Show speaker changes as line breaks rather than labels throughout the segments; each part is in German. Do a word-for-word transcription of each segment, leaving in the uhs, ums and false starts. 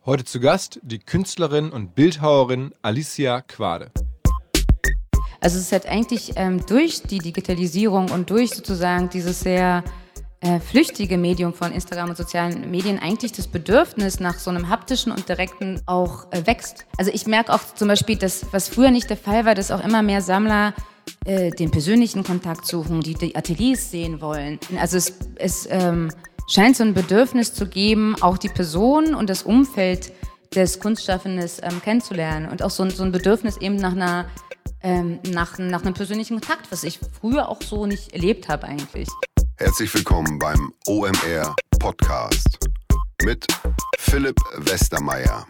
Heute zu Gast die Künstlerin und Bildhauerin Alicia Quade.
Also es ist halt eigentlich ähm, durch die Digitalisierung und durch sozusagen dieses sehr äh, flüchtige Medium von Instagram und sozialen Medien eigentlich das Bedürfnis nach so einem haptischen und direkten auch äh, wächst. Also ich merke auch zum Beispiel, dass was früher nicht der Fall war, dass auch immer mehr Sammler äh, den persönlichen Kontakt suchen, die die Ateliers sehen wollen. Also es, es ähm, scheint so ein Bedürfnis zu geben, auch die Person und das Umfeld des Kunstschaffenden ähm, kennenzulernen und auch so ein, so ein Bedürfnis eben nach einer ähm, nach, nach einem persönlichen Kontakt, was ich früher auch so nicht erlebt habe eigentlich.
Herzlich willkommen beim O M R Podcast mit Philipp Westermeier.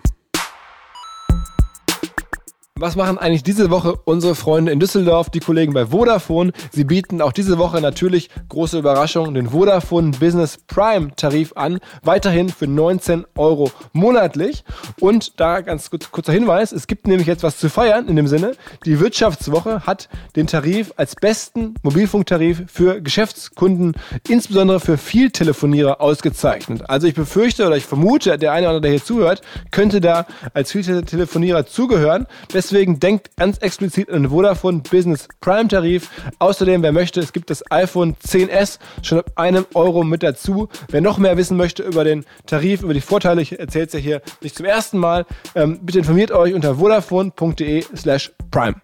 Was machen eigentlich diese Woche unsere Freunde in Düsseldorf, die Kollegen bei Vodafone? Sie bieten auch diese Woche natürlich, große Überraschung, den Vodafone Business Prime Tarif an. Weiterhin für neunzehn Euro monatlich. Und da ganz kurz, kurzer Hinweis, es gibt nämlich jetzt was zu feiern in dem Sinne. Die Wirtschaftswoche hat den Tarif als besten Mobilfunktarif für Geschäftskunden, insbesondere für Vieltelefonierer, ausgezeichnet. Also ich befürchte oder ich vermute, der eine oder andere, der hier zuhört, könnte da als Vieltelefonierer zugehören. Deswegen denkt ganz explizit an den Vodafone Business Prime Tarif. Außerdem, wer möchte, es gibt das iPhone zehn S schon ab einem Euro mit dazu. Wer noch mehr wissen möchte über den Tarif, über die Vorteile, ich erzähle es ja hier nicht zum ersten Mal, ähm, bitte informiert euch unter vodafone.de slash prime.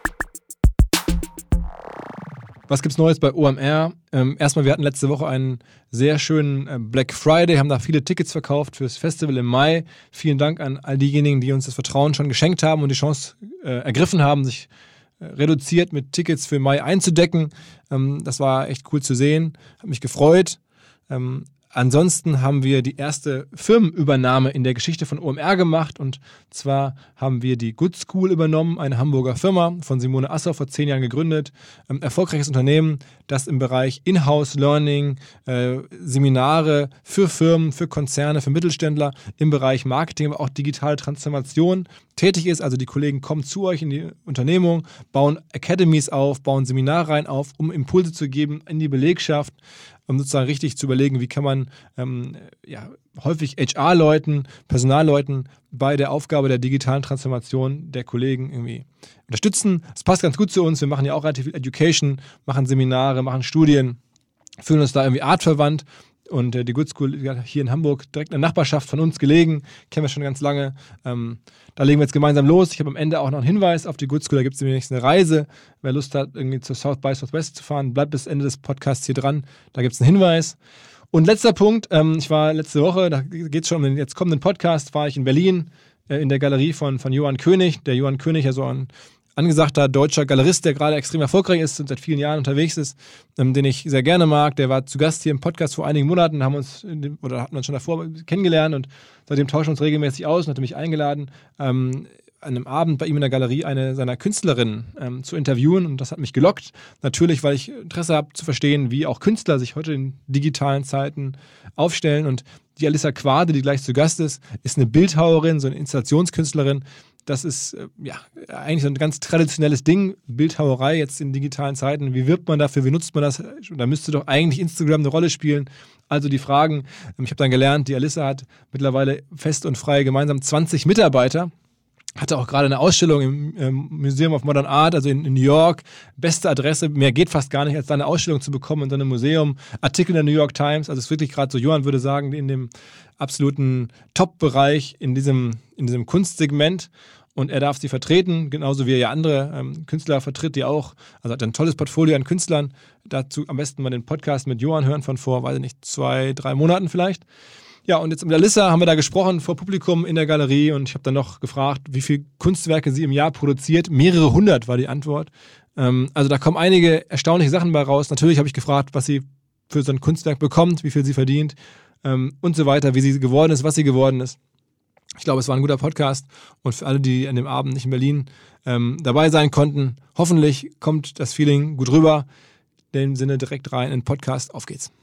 Was gibt's Neues bei O M R? Ähm, erstmal, wir hatten letzte Woche einen sehr schönen äh, Black Friday, haben da viele Tickets verkauft fürs Festival im Mai. Vielen Dank an all diejenigen, die uns das Vertrauen schon geschenkt haben und die Chance äh, ergriffen haben, sich äh, reduziert mit Tickets für Mai einzudecken. Ähm, das war echt cool zu sehen, hat mich gefreut. Ähm, Ansonsten haben wir die erste Firmenübernahme in der Geschichte von O M R gemacht und zwar haben wir die Good School übernommen, eine Hamburger Firma von Simone Asser vor zehn Jahren gegründet. Ähm, erfolgreiches Unternehmen, das im Bereich Inhouse Learning, äh, Seminare für Firmen, für Konzerne, für Mittelständler im Bereich Marketing, aber auch digitale Transformation tätig ist. Also die Kollegen kommen zu euch in die Unternehmung, bauen Academies auf, bauen Seminarreihen auf, um Impulse zu geben in die Belegschaft, um sozusagen richtig zu überlegen, wie kann man ähm, ja, häufig H R-Leuten, Personalleuten bei der Aufgabe der digitalen Transformation der Kollegen irgendwie unterstützen. Es passt ganz gut zu uns. Wir machen ja auch relativ viel Education, machen Seminare, machen Studien, fühlen uns da irgendwie artverwandt. Und äh, die Good School hier in Hamburg, direkt in der Nachbarschaft von uns gelegen, kennen wir schon ganz lange. Ähm, da legen wir jetzt gemeinsam los. Ich habe am Ende auch noch einen Hinweis auf die Good School. Da gibt es nämlich eine Reise. Wer Lust hat, irgendwie zur South by Southwest zu fahren, bleibt bis Ende des Podcasts hier dran. Da gibt es einen Hinweis. Und letzter Punkt, ähm, ich war letzte Woche, da geht es schon um den jetzt kommenden Podcast, war ich in Berlin äh, in der Galerie von, von Johann König. Der Johann König, ja so ein angesagter deutscher Galerist, der gerade extrem erfolgreich ist und seit vielen Jahren unterwegs ist, ähm, den ich sehr gerne mag. Der war zu Gast hier im Podcast vor einigen Monaten, haben uns dem, oder hatten uns schon davor kennengelernt und seitdem tauschen wir uns regelmäßig aus und hatte mich eingeladen, ähm, an einem Abend bei ihm in der Galerie eine seiner Künstlerinnen ähm, zu interviewen und das hat mich gelockt. Natürlich, weil ich Interesse habe zu verstehen, wie auch Künstler sich heute in digitalen Zeiten aufstellen und die Alicia Quade, die gleich zu Gast ist, ist eine Bildhauerin, so eine Installationskünstlerin. Das ist äh, ja eigentlich so ein ganz traditionelles Ding, Bildhauerei jetzt in digitalen Zeiten. Wie wirbt man dafür, wie nutzt man das? Da müsste doch eigentlich Instagram eine Rolle spielen. Also die Fragen, ich habe dann gelernt, die Alicia hat mittlerweile fest und frei gemeinsam zwanzig Mitarbeiter. Hatte auch gerade eine Ausstellung im ähm, Museum of Modern Art, also in, in New York. Beste Adresse, mehr geht fast gar nicht, als da eine Ausstellung zu bekommen in so einem Museum. Artikel in der New York Times, also es ist wirklich gerade so, Johann würde sagen, in dem absoluten Top-Bereich in diesem, in diesem Kunstsegment. Und er darf sie vertreten, genauso wie er ja andere ähm, Künstler vertritt, die auch, also hat ein tolles Portfolio an Künstlern. Dazu am besten mal den Podcast mit Johann hören von vor, weiß ich nicht, zwei, drei Monaten vielleicht. Ja, und jetzt mit Alicia haben wir da gesprochen vor Publikum in der Galerie und ich habe dann noch gefragt, wie viele Kunstwerke sie im Jahr produziert. Mehrere hundert war die Antwort. Ähm, also da kommen einige erstaunliche Sachen bei raus. Natürlich habe ich gefragt, was sie für so ein Kunstwerk bekommt, wie viel sie verdient ähm, und so weiter, wie sie geworden ist, was sie geworden ist. Ich glaube, es war ein guter Podcast und für alle, die an dem Abend nicht in Berlin ähm, dabei sein konnten, hoffentlich kommt das Feeling gut rüber. In dem Sinne direkt rein in den Podcast. Auf geht's.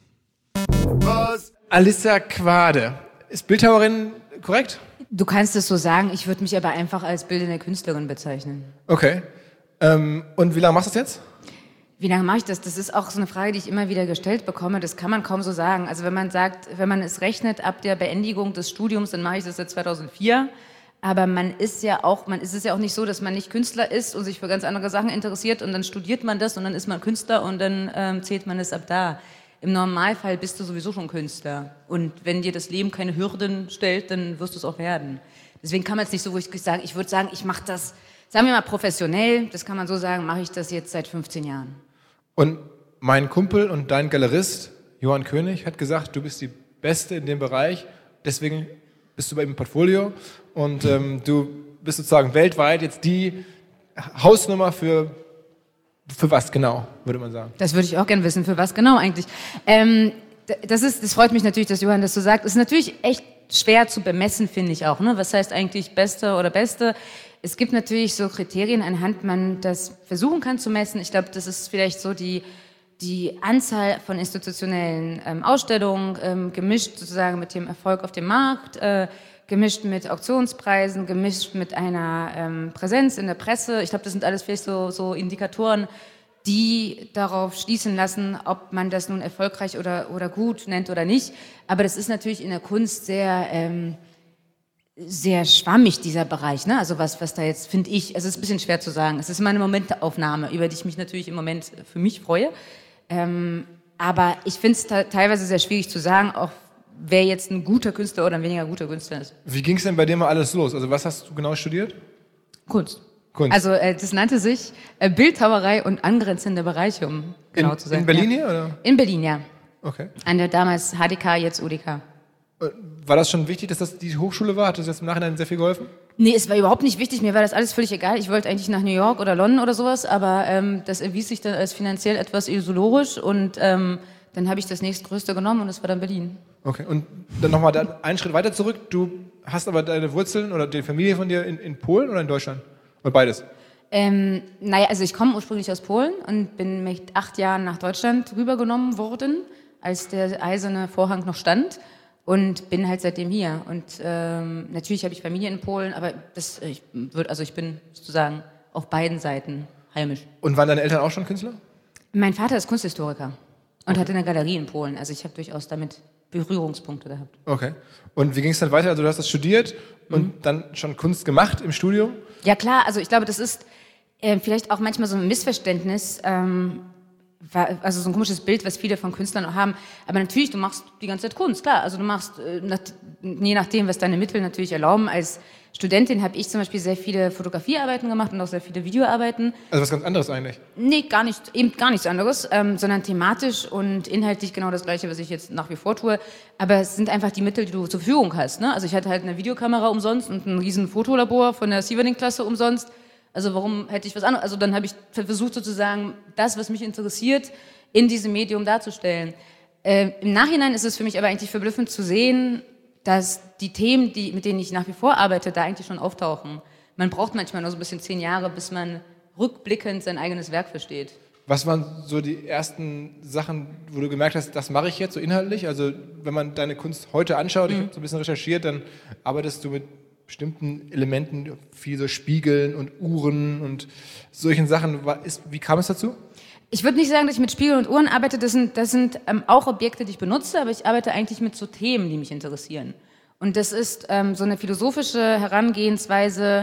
Was?
Alicia Quade. Ist Bildhauerin korrekt?
Du kannst es so sagen, ich würde mich aber einfach als bildende Künstlerin bezeichnen.
Okay. Ähm, und wie lange machst du das jetzt?
Wie lange mache ich das? Das ist auch so eine Frage, die ich immer wieder gestellt bekomme. Das kann man kaum so sagen. Also wenn man sagt, wenn man es rechnet ab der Beendigung des Studiums, dann mache ich das seit zweitausendvier. Aber man ist ja auch, man ist es ja auch nicht so, dass man nicht Künstler ist und sich für ganz andere Sachen interessiert und dann studiert man das und dann ist man Künstler und dann ähm, zählt man es ab da. Im Normalfall bist du sowieso schon Künstler. Und wenn dir das Leben keine Hürden stellt, dann wirst du es auch werden. Deswegen kann man es nicht so, wo ich sage, ich würde sagen, ich mache das, sagen wir mal professionell, das kann man so sagen, mache ich das jetzt seit fünfzehn Jahren.
Und mein Kumpel und dein Galerist, Johann König, hat gesagt, du bist die Beste in dem Bereich, deswegen bist du bei ihm im Portfolio und ähm, du bist sozusagen weltweit jetzt die Hausnummer für, für was genau, würde man sagen?
Das würde ich auch gerne wissen, für was genau eigentlich. Ähm, das, ist, das freut mich natürlich, dass Johann das so sagt. Es ist natürlich echt schwer zu bemessen, finde ich auch. Ne? Was heißt eigentlich Beste oder Beste? Es gibt natürlich so Kriterien, anhand man das versuchen kann zu messen. Ich glaube, das ist vielleicht so die, die Anzahl von institutionellen ähm, Ausstellungen, ähm, gemischt sozusagen mit dem Erfolg auf dem Markt, äh, gemischt mit Auktionspreisen, gemischt mit einer ähm, Präsenz in der Presse. Ich glaube, das sind alles vielleicht so, so Indikatoren, die darauf schließen lassen, ob man das nun erfolgreich oder, oder gut nennt oder nicht. Aber das ist natürlich in der Kunst sehr... Ähm, sehr schwammig, dieser Bereich, ne? Also was, was da jetzt, finde ich, also es ist ein bisschen schwer zu sagen. Es ist immer eine Momentaufnahme, über die ich mich natürlich im Moment für mich freue. Ähm, aber ich finde es ta- teilweise sehr schwierig zu sagen, auch wer jetzt ein guter Künstler oder ein weniger guter Künstler ist.
Wie ging es denn bei dir mal alles los? Also was hast du genau studiert?
Kunst.
Kunst.
Also äh, das nannte sich äh, Bildhauerei und angrenzende Bereiche, um genau
in,
zu sein.
In Berlin
ja.
hier, oder?
In Berlin, ja.
Okay.
An der damals H D K, jetzt U D K.
War das schon wichtig, dass das die Hochschule war? Hat das jetzt im Nachhinein sehr viel geholfen?
Nee, es war überhaupt nicht wichtig. Mir war das alles völlig egal. Ich wollte eigentlich nach New York oder London oder sowas, aber ähm, das erwies sich dann als finanziell etwas illusorisch und ähm, dann habe ich das nächstgrößte genommen und das war dann Berlin.
Okay, und dann nochmal einen Schritt weiter zurück. Du hast aber deine Wurzeln oder die Familie von dir in, in Polen oder in Deutschland? Oder beides?
Ähm, naja, also ich komme ursprünglich aus Polen und bin mit acht Jahren nach Deutschland rübergenommen worden, als der eiserne Vorhang noch stand. Und bin halt seitdem hier. Und ähm, natürlich habe ich Familie in Polen, aber das, ich, würd, also ich bin sozusagen auf beiden Seiten heimisch.
Und waren deine Eltern auch schon Künstler?
Mein Vater ist Kunsthistoriker und
okay.
hatte eine Galerie in Polen. Also ich habe durchaus damit Berührungspunkte gehabt.
Okay. Und wie ging es dann weiter? Also du hast das studiert und mhm. dann schon Kunst gemacht im Studium?
Ja klar, also ich glaube, das ist äh, vielleicht auch manchmal so ein Missverständnis, ähm, also so ein komisches Bild, was viele von Künstlern auch haben. Aber natürlich, du machst die ganze Zeit Kunst, klar. Also du machst, je nachdem, was deine Mittel natürlich erlauben. Als Studentin habe ich zum Beispiel sehr viele Fotografiearbeiten gemacht und auch sehr viele Videoarbeiten.
Also was ganz anderes eigentlich?
Nee, gar nicht, eben gar nichts anderes, ähm, sondern thematisch und inhaltlich genau das Gleiche, was ich jetzt nach wie vor tue. Aber es sind einfach die Mittel, die du zur Verfügung hast. Ne? Also ich hatte halt eine Videokamera umsonst und ein riesen Fotolabor von der Sieverling-Klasse umsonst. Also warum hätte ich was anderes? Also dann habe ich versucht sozusagen das, was mich interessiert, in diesem Medium darzustellen. Äh, Im Nachhinein ist es für mich aber eigentlich verblüffend zu sehen, dass die Themen, die, mit denen ich nach wie vor arbeite, da eigentlich schon auftauchen. Man braucht manchmal nur so ein bisschen zehn Jahre, bis man rückblickend sein eigenes Werk versteht.
Was waren so die ersten Sachen, wo du gemerkt hast, das mache ich jetzt so inhaltlich? Also wenn man deine Kunst heute anschaut, mhm. ich habe so ein bisschen recherchiert, dann arbeitest du mit bestimmten Elementen, viel so Spiegeln und Uhren und solchen Sachen. Wie kam es dazu?
Ich würde nicht sagen, dass ich mit Spiegeln und Uhren arbeite. Das sind, das sind ähm, auch Objekte, die ich benutze, aber ich arbeite eigentlich mit so Themen, die mich interessieren. Und das ist ähm, so eine philosophische Herangehensweise,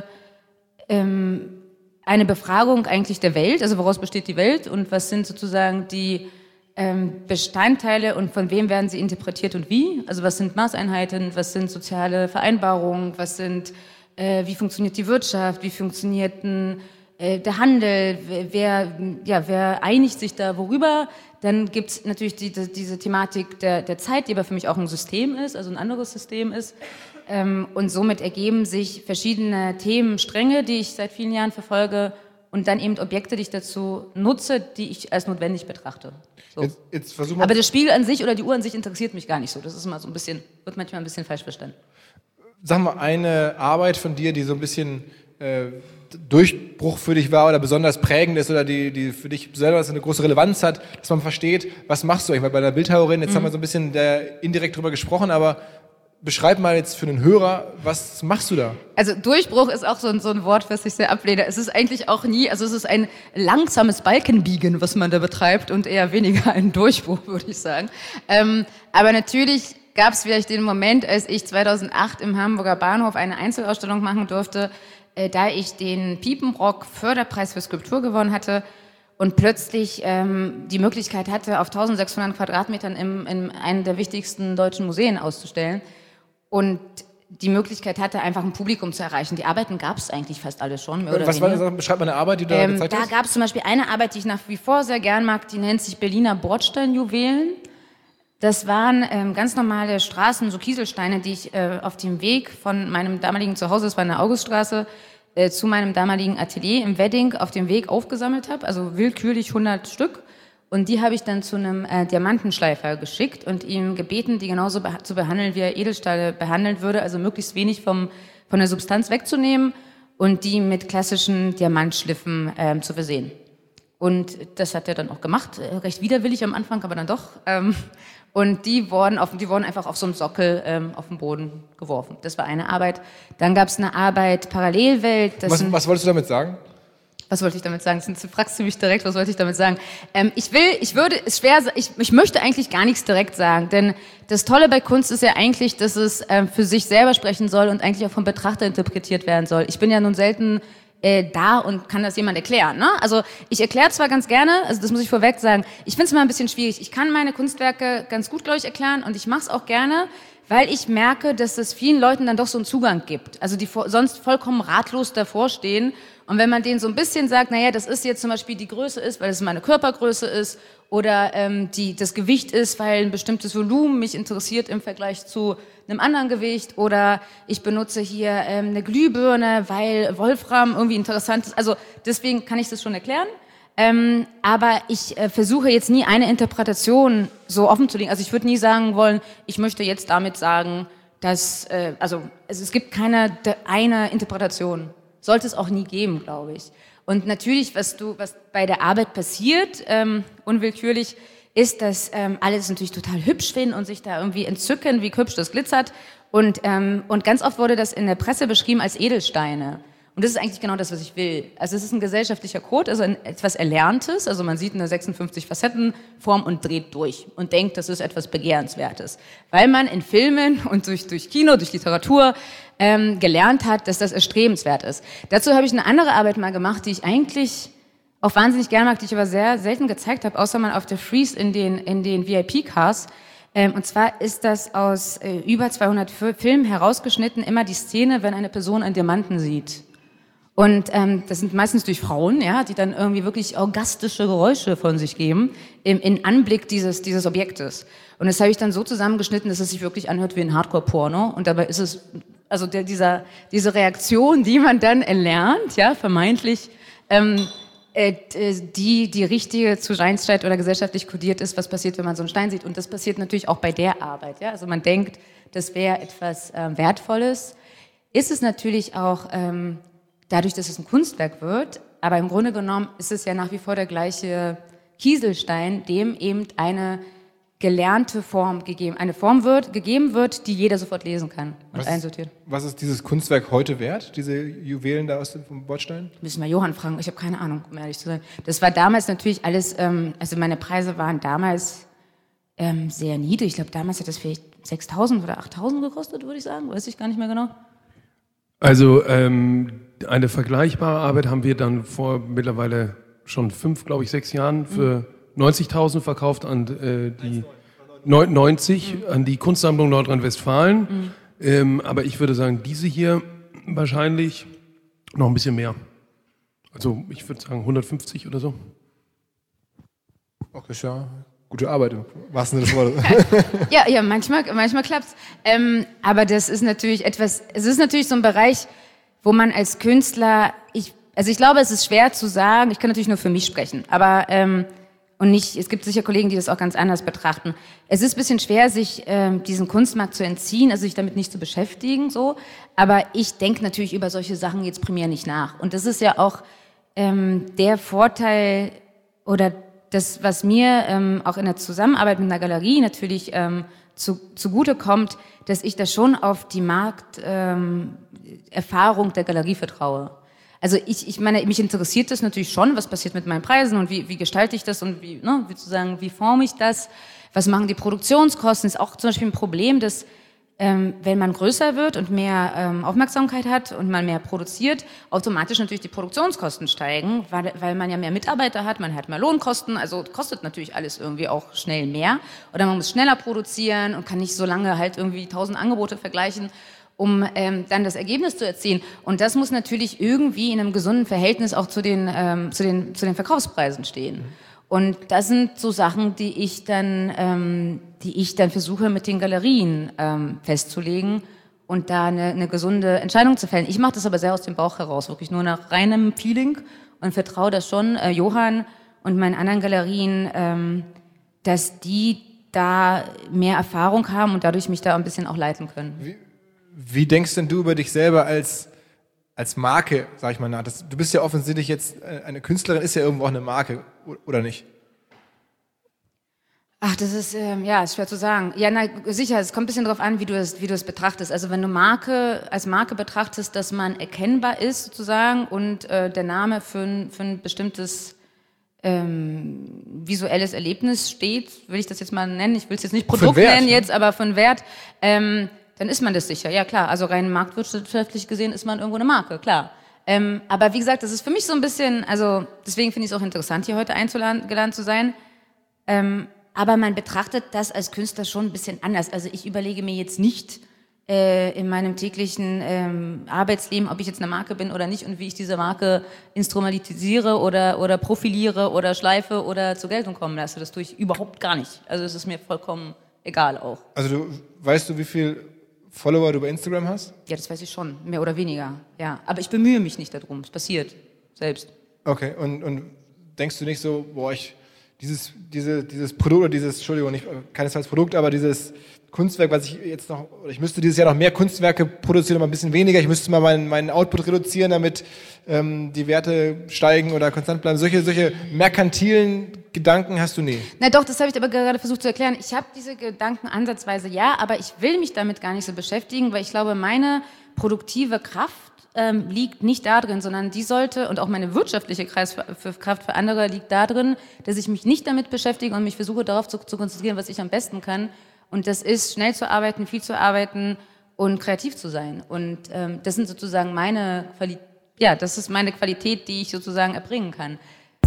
ähm, eine Befragung eigentlich der Welt, also woraus besteht die Welt und was sind sozusagen die ähm, Bestandteile und von wem werden sie interpretiert und wie? Also was sind Maßeinheiten, was sind soziale Vereinbarungen, was sind, äh, wie funktioniert die Wirtschaft, wie funktioniert ein, äh, der Handel, wer, ja, wer einigt sich da worüber? Dann gibt es natürlich die, die, diese Thematik der, der Zeit, die aber für mich auch ein System ist, also ein anderes System ist. Ähm, und somit ergeben sich verschiedene Themenstränge, die ich seit vielen Jahren verfolge und dann eben Objekte, die ich dazu nutze, die ich als notwendig betrachte. So.
Jetzt, jetzt versuch mal.
Aber das Spiegel an sich oder die Uhr an sich interessiert mich gar nicht so. Das ist immer so ein bisschen, wird manchmal ein bisschen falsch verstanden.
Sag mal, eine Arbeit von dir, die so ein bisschen äh, Durchbruch für dich war oder besonders prägend ist oder die, die für dich selber eine große Relevanz hat, dass man versteht, was machst du eigentlich? Weil bei der Bildhauerin, jetzt mhm. haben wir so ein bisschen der, indirekt drüber gesprochen, aber beschreib mal jetzt für den Hörer, was machst du da?
Also Durchbruch ist auch so ein, so ein Wort, was ich sehr ablehne. Es ist eigentlich auch nie, also es ist ein langsames Balkenbiegen, was man da betreibt und eher weniger ein Durchbruch, würde ich sagen. Ähm, aber natürlich gab es vielleicht den Moment, als ich zweitausendacht im Hamburger Bahnhof eine Einzelausstellung machen durfte, äh, da ich den Piepenbrock Förderpreis für Skulptur gewonnen hatte und plötzlich ähm, die Möglichkeit hatte, auf eintausendsechshundert Quadratmetern im, in einem der wichtigsten deutschen Museen auszustellen. Und die Möglichkeit hatte, einfach ein Publikum zu erreichen. Die Arbeiten gab es eigentlich fast alle schon. Mehr oder
was war
weniger.
das? Beschreib mal eine Arbeit, die du
ähm,
da gezeigt
da
hast.
Da gab es zum Beispiel eine Arbeit, die ich nach wie vor sehr gern mag, die nennt sich Berliner Bordsteinjuwelen. Das waren ähm, ganz normale Straßen, so Kieselsteine, die ich äh, auf dem Weg von meinem damaligen Zuhause, das war in der Auguststraße, äh, zu meinem damaligen Atelier im Wedding auf dem Weg aufgesammelt habe, also willkürlich hundert Stück. Und die habe ich dann zu einem äh, Diamantenschleifer geschickt und ihm gebeten, die genauso beh- zu behandeln, wie er Edelstahle behandeln würde, also möglichst wenig vom, von der Substanz wegzunehmen und die mit klassischen Diamantschliffen ähm, zu versehen. Und das hat er dann auch gemacht, äh, recht widerwillig am Anfang, aber dann doch. Ähm, und die wurden, auf, die wurden einfach auf so einem Sockel ähm, auf den Boden geworfen. Das war eine Arbeit. Dann gab es eine Arbeit Parallelwelt. Das
Was,
sind,
was wolltest du damit sagen?
Was wollte ich damit sagen? Du fragst mich direkt, was wollte ich damit sagen? Ähm, ich will, ich würde, es schwer, ich, ich möchte eigentlich gar nichts direkt sagen, denn das Tolle bei Kunst ist ja eigentlich, dass es ähm, für sich selber sprechen soll und eigentlich auch vom Betrachter interpretiert werden soll. Ich bin ja nun selten äh, da und kann das jemand erklären, ne? Also ich erkläre zwar ganz gerne, also das muss ich vorweg sagen, ich finde es immer ein bisschen schwierig. Ich kann meine Kunstwerke ganz gut, glaube ich, erklären und ich mache es auch gerne, weil ich merke, dass es vielen Leuten dann doch so einen Zugang gibt. Also die vor, sonst vollkommen ratlos davor stehen. Und wenn man denen so ein bisschen sagt, naja, das ist jetzt zum Beispiel die Größe ist, weil es meine Körpergröße ist, oder ähm, die, das Gewicht ist, weil ein bestimmtes Volumen mich interessiert im Vergleich zu einem anderen Gewicht, oder ich benutze hier ähm, eine Glühbirne, weil Wolfram irgendwie interessant ist. Also deswegen kann ich das schon erklären. Ähm, aber ich äh, versuche jetzt nie eine Interpretation so offen zu legen. Also ich würde nie sagen wollen, ich möchte jetzt damit sagen, dass, äh, also es, es gibt keine de, eine Interpretation. Sollte es auch nie geben, glaube ich. Und natürlich, was du, was bei der Arbeit passiert, ähm, unwillkürlich, ist, dass ähm, alle das natürlich total hübsch finden und sich da irgendwie entzücken, wie hübsch das glitzert. Und, ähm, und ganz oft wurde das in der Presse beschrieben als Edelsteine. Und das ist eigentlich genau das, was ich will. Also es ist ein gesellschaftlicher Code, also ein, etwas Erlerntes. Also man sieht eine sechsundfünfzig Facettenform und dreht durch und denkt, das ist etwas Begehrenswertes. Weil man in Filmen und durch, durch Kino, durch Literatur ähm, gelernt hat, dass das erstrebenswert ist. Dazu habe ich eine andere Arbeit mal gemacht, die ich eigentlich auch wahnsinnig gerne mag, die ich aber sehr selten gezeigt habe, außer mal auf der Freeze in den, in den V I P-Cars. Ähm, und zwar ist das aus äh, über zweihundert Filmen herausgeschnitten, immer die Szene, wenn eine Person einen Diamanten sieht. Und ähm, das sind meistens durch Frauen, ja, die dann irgendwie wirklich orgastische Geräusche von sich geben im in Anblick dieses dieses Objektes. Und das habe ich dann so zusammengeschnitten, dass es sich wirklich anhört wie ein Hardcore-Porno. Und dabei ist es also der, dieser diese Reaktion, die man dann erlernt, ja, vermeintlich ähm, äh, die die richtige zu Scheinzeit oder gesellschaftlich kodiert ist, was passiert, wenn man so einen Stein sieht. Und das passiert natürlich auch bei der Arbeit, ja. Also man denkt, das wäre etwas ähm, Wertvolles. Ist es natürlich auch ähm, dadurch, dass es ein Kunstwerk wird, aber im Grunde genommen ist es ja nach wie vor der gleiche Kieselstein, dem eben eine gelernte Form gegeben, eine Form wird, gegeben wird, die jeder sofort lesen kann und
was,
einsortieren.
Was ist dieses Kunstwerk heute wert, diese Juwelen da aus dem vom Bordstein?
Müssen wir Johann fragen, ich habe keine Ahnung, um ehrlich zu sein. Das war damals natürlich alles, ähm, also meine Preise waren damals ähm, sehr niedrig. Ich glaube, damals hat das vielleicht sechstausend oder achttausend gekostet, würde ich sagen, weiß ich gar nicht mehr genau.
Also ähm, eine vergleichbare Arbeit haben wir dann vor mittlerweile schon fünf, glaube ich, sechs Jahren für neunzigtausend verkauft an äh, die neunzig mhm. an die Kunstsammlung Nordrhein-Westfalen. Mhm. Ähm, aber ich würde sagen, diese hier wahrscheinlich noch ein bisschen mehr. Also ich würde sagen hundertfünfzig oder so.
Ach, ist ja gute Arbeit, im wahrsten Sinne des Wortes.
Ja, ja, manchmal, manchmal klappt's. Ähm, aber das ist natürlich etwas, es ist natürlich so ein Bereich, wo man als Künstler, ich, also ich glaube, es ist schwer zu sagen, ich kann natürlich nur für mich sprechen, aber, ähm, und nicht, es gibt sicher Kollegen, die das auch ganz anders betrachten. Es ist ein bisschen schwer, sich ähm, diesen Kunstmarkt zu entziehen, also sich damit nicht zu beschäftigen, so. Aber ich denke natürlich über solche Sachen jetzt primär nicht nach. Und das ist ja auch ähm, der Vorteil oder das, was mir ähm, auch in der Zusammenarbeit mit einer Galerie natürlich ähm, zu, zugute kommt, dass ich da schon auf die Markterfahrung ähm, der Galerie vertraue. Also ich, ich meine, mich interessiert das natürlich schon, was passiert mit meinen Preisen und wie, wie gestalte ich das und wie, ne, wie zu sagen, wie forme ich das, was machen die Produktionskosten, ist auch zum Beispiel ein Problem, dass ähm, wenn man größer wird und mehr ähm, Aufmerksamkeit hat und man mehr produziert, automatisch natürlich die Produktionskosten steigen, weil, weil man ja mehr Mitarbeiter hat, man hat mehr Lohnkosten, also kostet natürlich alles irgendwie auch schnell mehr oder man muss schneller produzieren und kann nicht so lange halt irgendwie tausend Angebote vergleichen, um ähm, dann das Ergebnis zu erzielen. Und das muss natürlich irgendwie in einem gesunden Verhältnis auch zu den, ähm, zu den, zu den Verkaufspreisen stehen. Und das sind so Sachen, die ich dann, ähm, die ich dann versuche mit den Galerien ähm, festzulegen und da eine, eine gesunde Entscheidung zu fällen. Ich mache das aber sehr aus dem Bauch heraus, wirklich nur nach reinem Feeling und vertraue das schon äh, Johann und meinen anderen Galerien, ähm, dass die da mehr Erfahrung haben und dadurch mich da ein bisschen auch leiten können.
Wie, wie denkst denn du über dich selber als als Marke, sag ich mal nach? Das, du bist ja offensichtlich jetzt, eine Künstlerin ist ja irgendwo auch eine Marke, oder nicht?
Ach, das ist, ähm, ja, ist schwer zu sagen. Ja, na, sicher, es kommt ein bisschen darauf an, wie du es, wie du es betrachtest. Also wenn du Marke als Marke betrachtest, dass man erkennbar ist sozusagen und äh, der Name für ein, für ein bestimmtes ähm, visuelles Erlebnis steht, will ich das jetzt mal nennen, ich will es jetzt nicht Produkt nennen jetzt, aber von Wert, ähm, dann ist man das sicher, ja klar. Also rein marktwirtschaftlich gesehen ist man irgendwo eine Marke, klar. Ähm, aber wie gesagt, das ist für mich so ein bisschen, also deswegen finde ich es auch interessant, hier heute eingeladen zu sein. Ähm, aber man betrachtet das als Künstler schon ein bisschen anders. Also ich überlege mir jetzt nicht äh, in meinem täglichen ähm, Arbeitsleben, ob ich jetzt eine Marke bin oder nicht und wie ich diese Marke instrumentalisiere oder, oder profiliere oder schleife oder zur Geltung kommen lasse. Das tue ich überhaupt gar nicht. Also es ist mir vollkommen egal auch.
Also du, weißt du, wie viel Follower du bei Instagram hast?
Ja, das weiß ich schon, mehr oder weniger, ja. Aber ich bemühe mich nicht darum, es passiert selbst.
Okay, und, und denkst du nicht so, boah, ich, dieses, diese, dieses Produkt, oder dieses, Entschuldigung, nicht keinesfalls Produkt, aber dieses Kunstwerk, was ich jetzt noch, oder ich müsste dieses Jahr noch mehr Kunstwerke produzieren, aber ein bisschen weniger, ich müsste mal meinen, meinen Output reduzieren, damit ähm, die Werte steigen oder konstant bleiben. Solche, solche merkantilen Gedanken hast du nie?
Na doch, das habe ich aber gerade versucht zu erklären. Ich habe diese Gedanken ansatzweise, ja, aber ich will mich damit gar nicht so beschäftigen, weil ich glaube, meine produktive Kraft ähm, liegt nicht da drin, sondern die sollte, und auch meine wirtschaftliche Kreis für Kraft für andere liegt da drin, dass ich mich nicht damit beschäftige und mich versuche darauf zu, zu konzentrieren, was ich am besten kann. Und das ist, schnell zu arbeiten, viel zu arbeiten und kreativ zu sein. Und ähm, das sind sozusagen meine Qualität, ja, das ist meine Qualität, die ich sozusagen erbringen kann.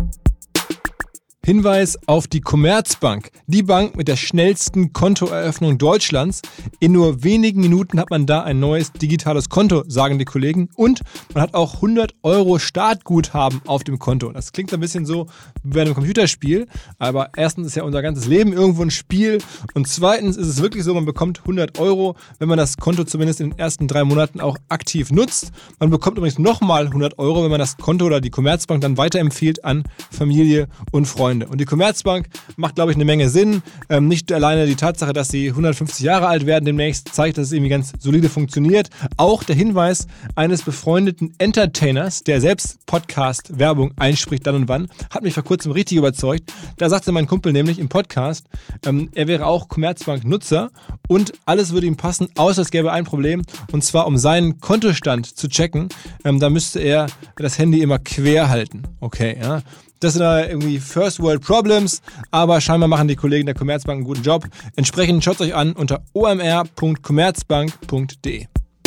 Hinweis auf die Commerzbank, die Bank mit der schnellsten Kontoeröffnung Deutschlands. In nur wenigen Minuten hat man da ein neues digitales Konto, sagen die Kollegen. Und man hat auch hundert Euro Startguthaben auf dem Konto. Das klingt ein bisschen so wie bei einem Computerspiel, aber erstens ist ja unser ganzes Leben irgendwo ein Spiel und zweitens ist es wirklich so, man bekommt hundert Euro, wenn man das Konto zumindest in den ersten drei Monaten auch aktiv nutzt. Man bekommt übrigens nochmal hundert Euro, wenn man das Konto oder die Commerzbank dann weiterempfiehlt an Familie und Freunde. Und die Commerzbank macht, glaube ich, eine Menge Sinn. Ähm, nicht alleine die Tatsache, dass sie hundertfünfzig Jahre alt werden demnächst, zeigt, dass es irgendwie ganz solide funktioniert. Auch der Hinweis eines befreundeten Entertainers, der selbst Podcast-Werbung einspricht dann und wann, hat mich vor kurzem richtig überzeugt. Da sagte mein Kumpel nämlich im Podcast, ähm, er wäre auch Commerzbank-Nutzer und alles würde ihm passen, außer es gäbe ein Problem, und zwar um seinen Kontostand zu checken. Ähm, da müsste er das Handy immer quer halten. Okay, ja. Das sind da irgendwie First World Problems, aber scheinbar machen die Kollegen der Commerzbank einen guten Job. Entsprechend schaut euch an unter o m r punkt commerzbank punkt d e.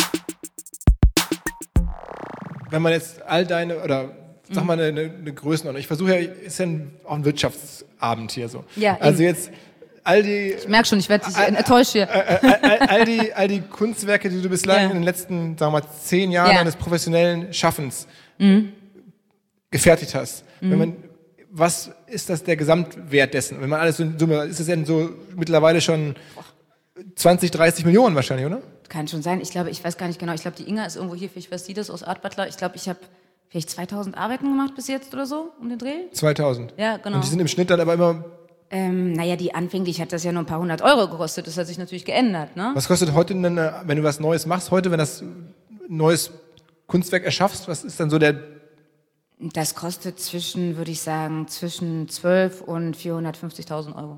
Wenn man jetzt all deine, oder sag mal eine, eine Größenordnung, ich versuche ja, ist ja ein, auch ein Wirtschaftsabend hier so.
Ja,
also jetzt all die...
Ich merke schon, ich werde dich enttäuscht hier.
All, all, all, die, all die Kunstwerke, die du bislang ja. in den letzten, sagen wir mal, zehn Jahren ja. deines professionellen Schaffens mhm. gefertigt hast. Mhm. Wenn man, was ist das der Gesamtwert dessen? Wenn man alles so, ist es denn so mittlerweile schon zwanzig, dreißig Millionen wahrscheinlich, oder?
Kann schon sein. Ich glaube, ich weiß gar nicht genau. Ich glaube, die Inga ist irgendwo hier, vielleicht weiß die das aus Art Butler. Ich glaube, ich habe vielleicht zweitausend Arbeiten gemacht bis jetzt oder so, um den Dreh.
zweitausend?
Ja, genau.
Und die sind im Schnitt dann aber immer...
Ähm, naja, die anfänglich hat das ja nur ein paar hundert Euro gekostet. Das hat sich natürlich geändert, ne?
Was kostet heute denn, wenn du was Neues machst, heute, wenn das neues Kunstwerk erschaffst, was ist dann so der...
Das kostet zwischen, würde ich sagen, zwischen zwölf und vierhundertfünfzigtausend Euro.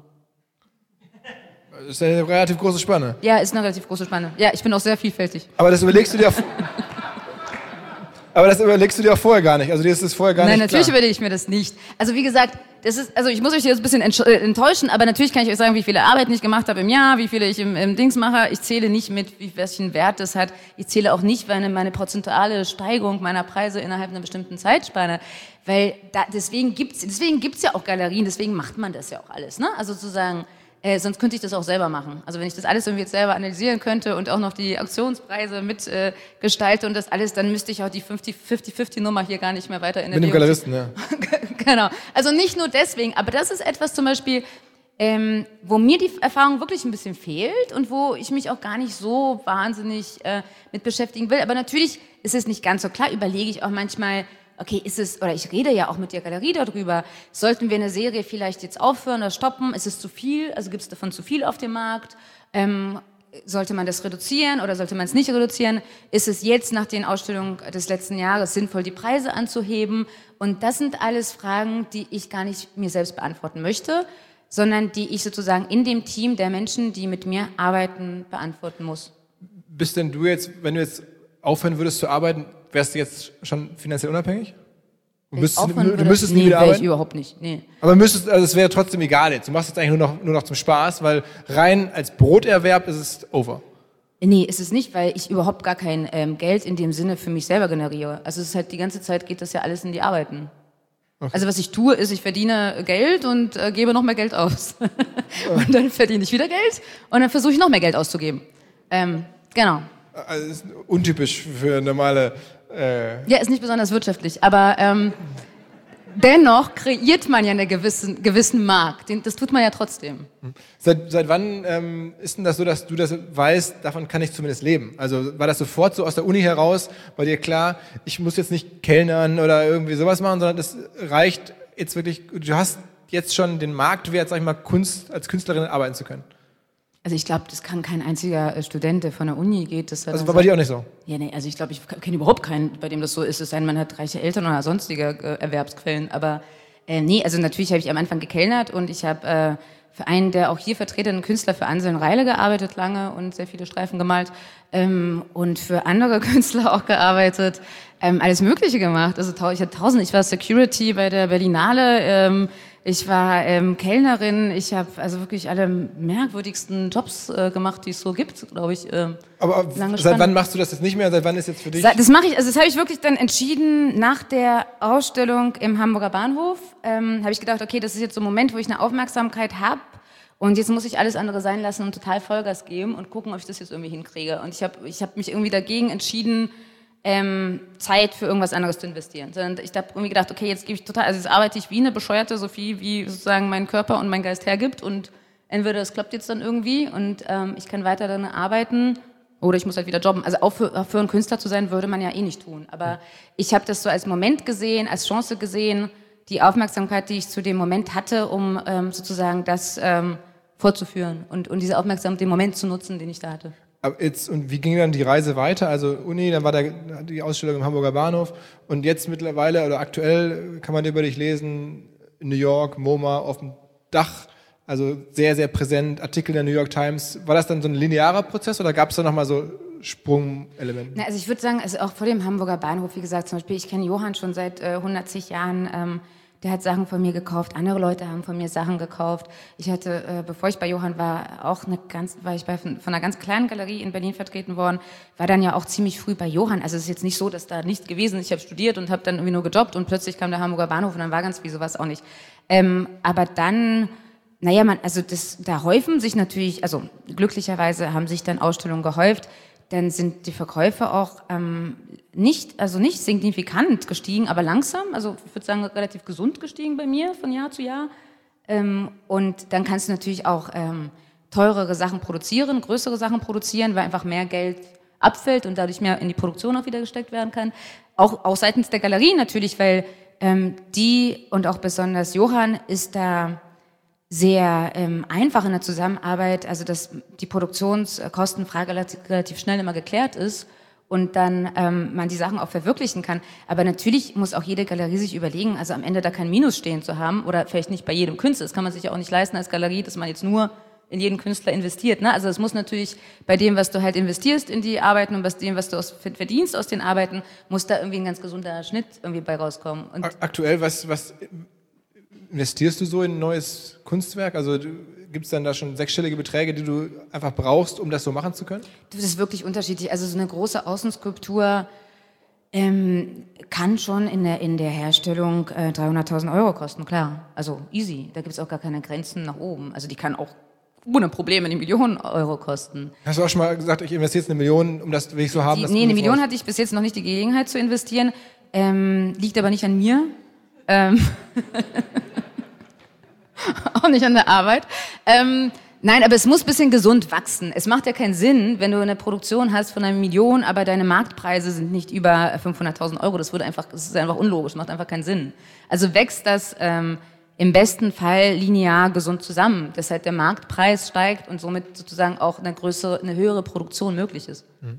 Das ist eine relativ große Spanne.
Ja, ist eine relativ große Spanne. Ja, ich bin auch sehr vielfältig.
Aber das überlegst du dir auch, aber das überlegst du dir auch vorher gar nicht. Also dir ist das vorher gar
Nein,
nicht klar.
Nein, natürlich überlege ich mir das nicht. Also wie gesagt, das ist, also ich muss euch jetzt ein bisschen enttäuschen, aber natürlich kann ich euch sagen, wie viele Arbeiten ich gemacht habe im Jahr, wie viele ich im, im Dings mache. Ich zähle nicht mit, wie welchen Wert das hat. Ich zähle auch nicht meine, meine prozentuale Steigerung meiner Preise innerhalb einer bestimmten Zeitspanne. Weil da, deswegen gibt's, deswegen gibt's ja auch Galerien, deswegen macht man das ja auch alles, ne? Also zu sagen, Äh, sonst könnte ich das auch selber machen. Also wenn ich das alles irgendwie jetzt selber analysieren könnte und auch noch die Auktionspreise mit äh, gestalte und das alles, dann müsste ich auch die fünfzig fünfzig Nummer hier gar nicht mehr weiter in der
Mit dem Galeristen, ja.
Genau. Also nicht nur deswegen, aber das ist etwas zum Beispiel, ähm, wo mir die Erfahrung wirklich ein bisschen fehlt und wo ich mich auch gar nicht so wahnsinnig äh, mit beschäftigen will. Aber natürlich ist es nicht ganz so klar, überlege ich auch manchmal, okay, ist es, oder ich rede ja auch mit der Galerie darüber, sollten wir eine Serie vielleicht jetzt aufhören oder stoppen? Ist es zu viel? Also gibt es davon zu viel auf dem Markt? Ähm, sollte man das reduzieren oder sollte man es nicht reduzieren? Ist es jetzt nach den Ausstellungen des letzten Jahres sinnvoll, die Preise anzuheben? Und das sind alles Fragen, die ich gar nicht mir selbst beantworten möchte, sondern die ich sozusagen in dem Team der Menschen, die mit mir arbeiten, beantworten muss.
Bist denn du jetzt, wenn du jetzt aufhören würdest zu arbeiten, wärst du jetzt schon finanziell unabhängig? Du müsstest, du, du müsstest
nee,
nie wieder arbeiten?
Ich überhaupt nicht, nee.
Aber müsstest, also es wäre trotzdem egal jetzt. Du machst jetzt eigentlich nur noch, nur noch zum Spaß, weil rein als Broterwerb ist es over.
Nee, ist es nicht, weil ich überhaupt gar kein ähm, Geld in dem Sinne für mich selber generiere. Also es ist halt die ganze Zeit geht das ja alles in die Arbeiten. Okay. Also was ich tue, ist, ich verdiene Geld und äh, gebe noch mehr Geld aus. Und dann verdiene ich wieder Geld und dann versuche ich noch mehr Geld auszugeben. Ähm, genau.
Also das ist untypisch für normale... Äh
ja, ist nicht besonders wirtschaftlich, aber ähm, dennoch kreiert man ja einen gewissen, gewissen Markt. Den, das tut man ja trotzdem.
Seit, seit wann ähm, ist denn das so, dass du das weißt, davon kann ich zumindest leben? Also war das sofort so aus der Uni heraus, bei dir klar, ich muss jetzt nicht kellnern oder irgendwie sowas machen, sondern das reicht jetzt wirklich, du hast jetzt schon den Marktwert, sag ich mal, Kunst, als Künstlerin arbeiten zu können?
Also ich glaube, das kann kein einziger Student, der von der Uni geht. Das
also war bei dir auch nicht so?
Ja, nee, also ich glaube, ich kenne überhaupt keinen, bei dem das so ist. Es sei denn, man hat reiche Eltern oder sonstige äh, Erwerbsquellen. Aber äh, nee, also natürlich habe ich am Anfang gekellnert und ich habe äh, für einen der auch hier vertretenen Künstler, für Anselm Reile gearbeitet lange und sehr viele Streifen gemalt ähm, und für andere Künstler auch gearbeitet, ähm, alles Mögliche gemacht. Also ich hatte tausend, ich war Security bei der Berlinale, ähm, ich war ähm, Kellnerin, ich habe also wirklich alle merkwürdigsten Jobs äh, gemacht, die es so gibt, glaube ich. Ähm,
Aber seit wann machst du das jetzt nicht mehr? Seit wann ist jetzt für dich?
Das mache ich, also das habe ich wirklich dann entschieden nach der Ausstellung im Hamburger Bahnhof. Ähm, habe ich gedacht, okay, das ist jetzt so ein Moment, wo ich eine Aufmerksamkeit habe und jetzt muss ich alles andere sein lassen und total Vollgas geben und gucken, ob ich das jetzt irgendwie hinkriege. Und ich habe ich hab mich irgendwie dagegen entschieden, Ähm, Zeit für irgendwas anderes zu investieren. Sondern ich habe irgendwie gedacht, okay, jetzt gebe ich total, also jetzt arbeite ich wie eine Bescheuerte, so viel wie sozusagen mein Körper und mein Geist hergibt und entweder das klappt jetzt dann irgendwie und ähm, ich kann weiter dann arbeiten oder ich muss halt wieder jobben. Also aufhören, Künstler zu sein, würde man ja eh nicht tun. Aber ich habe das so als Moment gesehen, als Chance gesehen, die Aufmerksamkeit, die ich zu dem Moment hatte, um ähm, sozusagen das ähm, fortzuführen und, und diese Aufmerksamkeit, den Moment zu nutzen, den ich da hatte.
Aber jetzt, und wie ging dann die Reise weiter? Also Uni, dann war da die Ausstellung im Hamburger Bahnhof und jetzt mittlerweile oder aktuell kann man über dich lesen, in New York, MoMA, auf dem Dach, also sehr, sehr präsent, Artikel der New York Times. War das dann so ein linearer Prozess oder gab es da nochmal so Sprungelemente?
Na, also ich würde sagen, also auch vor dem Hamburger Bahnhof, wie gesagt, zum Beispiel, ich kenne Johann schon seit äh, hundertzig Jahren, ähm, der hat Sachen von mir gekauft, andere Leute haben von mir Sachen gekauft. Ich hatte, äh, bevor ich bei Johann war, auch eine ganz, war ich bei, von einer ganz kleinen Galerie in Berlin vertreten worden, war dann ja auch ziemlich früh bei Johann. Also es ist jetzt nicht so, dass da nichts gewesen ist. Ich habe studiert und habe dann irgendwie nur gejobbt und plötzlich kam der Hamburger Bahnhof und dann war ganz viel sowas auch nicht. Ähm, aber dann, naja, man, also das, da häufen sich natürlich, also glücklicherweise haben sich dann Ausstellungen gehäuft. Dann sind die Verkäufe auch ähm, nicht, also nicht signifikant gestiegen, aber langsam, also ich würde sagen relativ gesund gestiegen bei mir von Jahr zu Jahr. Ähm, und dann kannst du natürlich auch ähm, teurere Sachen produzieren, größere Sachen produzieren, weil einfach mehr Geld abfällt und dadurch mehr in die Produktion auch wieder gesteckt werden kann. Auch, auch seitens der Galerie natürlich, weil ähm, die und auch besonders Johann ist da sehr ähm, einfach in der Zusammenarbeit, also dass die Produktionskostenfrage relativ, relativ schnell immer geklärt ist und dann ähm, man die Sachen auch verwirklichen kann. Aber natürlich muss auch jede Galerie sich überlegen, also am Ende da kein Minus stehen zu haben oder vielleicht nicht bei jedem Künstler. Das kann man sich ja auch nicht leisten als Galerie, dass man jetzt nur in jeden Künstler investiert. Ne? Also es muss natürlich bei dem, was du halt investierst in die Arbeiten und bei dem, was du aus, verdienst aus den Arbeiten, muss da irgendwie ein ganz gesunder Schnitt irgendwie bei rauskommen. Und
aktuell, was, was investierst du so in ein neues Kunstwerk? Also gibt es dann da schon sechsstellige Beträge, die du einfach brauchst, um das so machen zu können?
Das ist wirklich unterschiedlich. Also so eine große Außenskulptur ähm, kann schon in der, in der Herstellung äh, dreihunderttausend Euro kosten, klar. Also easy, da gibt es auch gar keine Grenzen nach oben. Also die kann auch ohne Probleme eine Million Euro kosten.
Hast du auch schon mal gesagt, ich investiere jetzt eine Million, um das will ich so haben?
Die, nee, eine Million hatte ich bis jetzt noch nicht die Gelegenheit zu investieren. Ähm, liegt aber nicht an mir. Ähm auch nicht an der Arbeit. Ähm, nein, aber es muss ein bisschen gesund wachsen. Es macht ja keinen Sinn, wenn du eine Produktion hast von einer Million, aber deine Marktpreise sind nicht über fünfhunderttausend Euro. Das würde einfach, das ist einfach unlogisch, macht einfach keinen Sinn. Also wächst das ähm, im besten Fall linear gesund zusammen, dass halt der Marktpreis steigt und somit sozusagen auch eine größere, eine höhere Produktion möglich ist.
Mhm.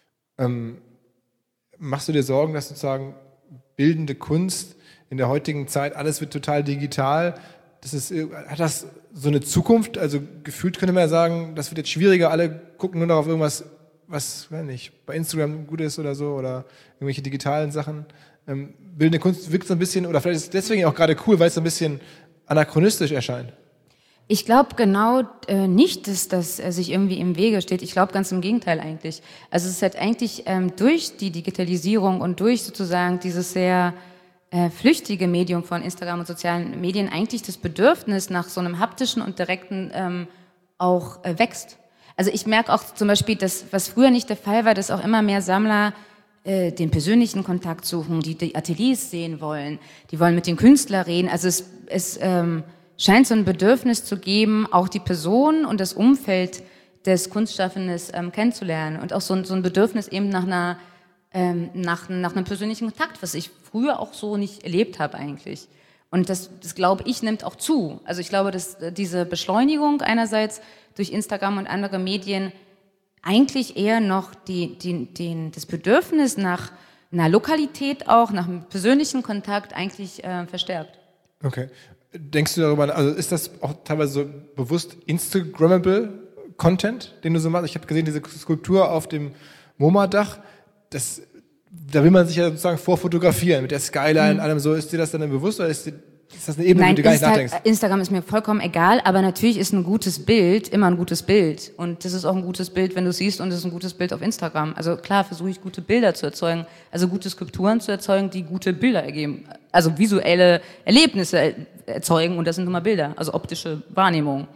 Ähm, machst du dir Sorgen, dass sozusagen bildende Kunst in der heutigen Zeit, alles wird total digital, das ist, hat das so eine Zukunft? Also gefühlt könnte man ja sagen, das wird jetzt schwieriger, alle gucken nur noch auf irgendwas, was, weiß nicht, bei Instagram gut ist oder so oder irgendwelche digitalen Sachen. Ähm, bildende Kunst wirkt so ein bisschen, oder vielleicht ist es deswegen auch gerade cool, weil es so ein bisschen anachronistisch erscheint.
Ich glaube genau äh, nicht, dass das äh, sich irgendwie im Wege steht. Ich glaube ganz im Gegenteil eigentlich. Also es ist halt eigentlich ähm, durch die Digitalisierung und durch sozusagen dieses sehr äh, flüchtige Medium von Instagram und sozialen Medien eigentlich das Bedürfnis nach so einem haptischen und direkten ähm, auch äh, wächst. Also ich merke auch zum Beispiel, dass was früher nicht der Fall war, dass auch immer mehr Sammler äh, den persönlichen Kontakt suchen, die die Ateliers sehen wollen, die wollen mit den Künstlern reden. Also es, es ähm, scheint so ein Bedürfnis zu geben, auch die Person und das Umfeld des Kunstschaffenden ähm, kennenzulernen und auch so ein, so ein Bedürfnis eben nach einer ähm, nach, nach einem persönlichen Kontakt, was ich früher auch so nicht erlebt habe eigentlich. Und das, das glaube ich, nimmt auch zu. Also ich glaube, dass diese Beschleunigung einerseits durch Instagram und andere Medien eigentlich eher noch die, die, den, das Bedürfnis nach einer Lokalität auch, nach einem persönlichen Kontakt eigentlich äh, verstärkt.
Okay. Denkst du darüber, also ist das auch teilweise so bewusst Instagrammable Content, den du so machst? Ich habe gesehen, diese Skulptur auf dem MoMA-Dach, das, da will man sich ja sozusagen vorfotografieren mit der Skyline und allem so. Ist dir das dann bewusst oder ist, dir, ist das eine Ebene,
Nein,
wo du gar nicht
Insta-
nachdenkst?
Instagram ist mir vollkommen egal, aber natürlich ist ein gutes Bild immer ein gutes Bild. Und das ist auch ein gutes Bild, wenn du siehst, und es ist ein gutes Bild auf Instagram. Also klar versuche ich, gute Bilder zu erzeugen, also gute Skulpturen zu erzeugen, die gute Bilder ergeben. Also visuelle Erlebnisse erzeugen, und das sind nun mal Bilder, also optische Wahrnehmung.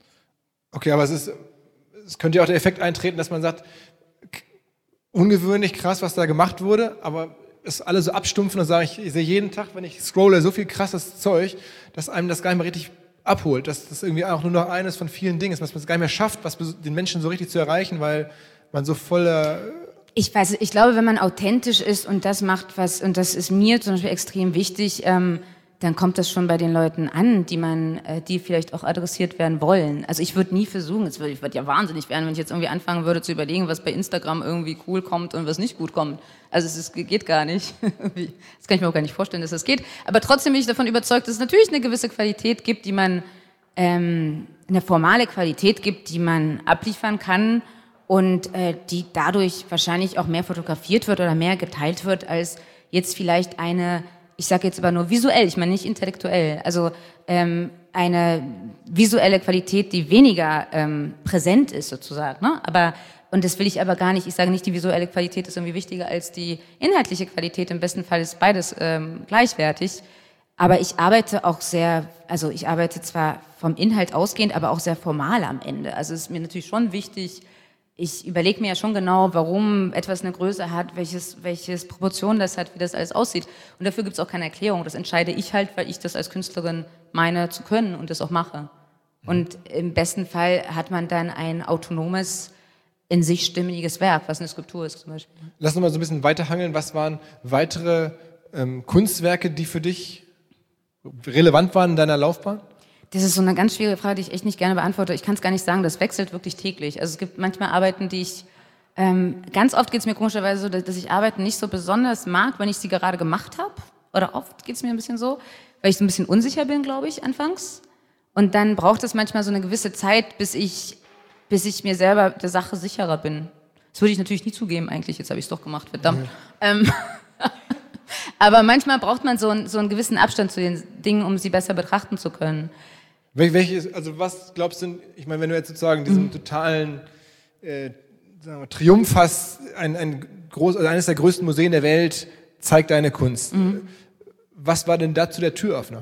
Okay, aber es ist, es könnte ja auch der Effekt eintreten, dass man sagt, ungewöhnlich krass, was da gemacht wurde, aber es alle so abstumpfen und sagen, ich, ich sehe jeden Tag, wenn ich scrolle, so viel krasses Zeug, dass einem das gar nicht mehr richtig abholt, dass das irgendwie auch nur noch eines von vielen Dingen ist, was man es gar nicht mehr schafft, was den Menschen so richtig zu erreichen, weil man so voller...
Ich weiß, ich glaube, wenn man authentisch ist und das macht was, und das ist mir zum Beispiel extrem wichtig, ähm, dann kommt das schon bei den Leuten an, die man, äh, die vielleicht auch adressiert werden wollen. Also ich würde nie versuchen, es würde, ich würde ja wahnsinnig werden, wenn ich jetzt irgendwie anfangen würde zu überlegen, was bei Instagram irgendwie cool kommt und was nicht gut kommt. Also es ist, geht gar nicht. Das kann ich mir auch gar nicht vorstellen, dass das geht. Aber trotzdem bin ich davon überzeugt, dass es natürlich eine gewisse Qualität gibt, die man, ähm, eine formale Qualität gibt, die man abliefern kann und äh, die dadurch wahrscheinlich auch mehr fotografiert wird oder mehr geteilt wird, als jetzt vielleicht eine, ich sage jetzt aber nur visuell, ich meine nicht intellektuell, also ähm, eine visuelle Qualität, die weniger ähm, präsent ist sozusagen, ne? Aber, und das will ich aber gar nicht, ich sage nicht, die visuelle Qualität ist irgendwie wichtiger als die inhaltliche Qualität, im besten Fall ist beides ähm, gleichwertig, aber ich arbeite auch sehr, also ich arbeite zwar vom Inhalt ausgehend, aber auch sehr formal am Ende, also es ist mir natürlich schon wichtig, ich überlege mir ja schon genau, warum etwas eine Größe hat, welches, welches Proportion das hat, wie das alles aussieht. Und dafür gibt es auch keine Erklärung. Das entscheide ich halt, weil ich das als Künstlerin meine zu können und das auch mache. Und im besten Fall hat man dann ein autonomes, in sich stimmiges Werk, was eine Skulptur ist zum Beispiel.
Lass uns mal so ein bisschen weiterhangeln. Was waren weitere ähm, Kunstwerke, die für dich relevant waren in deiner Laufbahn?
Das ist so eine ganz schwierige Frage, die ich echt nicht gerne beantworte. Ich kann es gar nicht sagen, das wechselt wirklich täglich. Also es gibt manchmal Arbeiten, die ich Ähm, ganz oft geht es mir komischerweise so, dass, dass ich Arbeiten nicht so besonders mag, wenn ich sie gerade gemacht habe. Oder oft geht es mir ein bisschen so, weil ich so ein bisschen unsicher bin, glaube ich, anfangs. Und dann braucht es manchmal so eine gewisse Zeit, bis ich, bis ich mir selber der Sache sicherer bin. Das würde ich natürlich nie zugeben eigentlich, jetzt habe ich es doch gemacht, verdammt. Mhm. Ähm, aber manchmal braucht man so, ein, so einen gewissen Abstand zu den Dingen, um sie besser betrachten zu können.
Wel- Welches, also was glaubst du, ich meine, wenn du jetzt sozusagen diesen mhm. totalen äh, sagen wir, Triumph hast, ein, ein groß, also eines der größten Museen der Welt zeigt deine Kunst. Mhm. Was war denn dazu der Türöffner?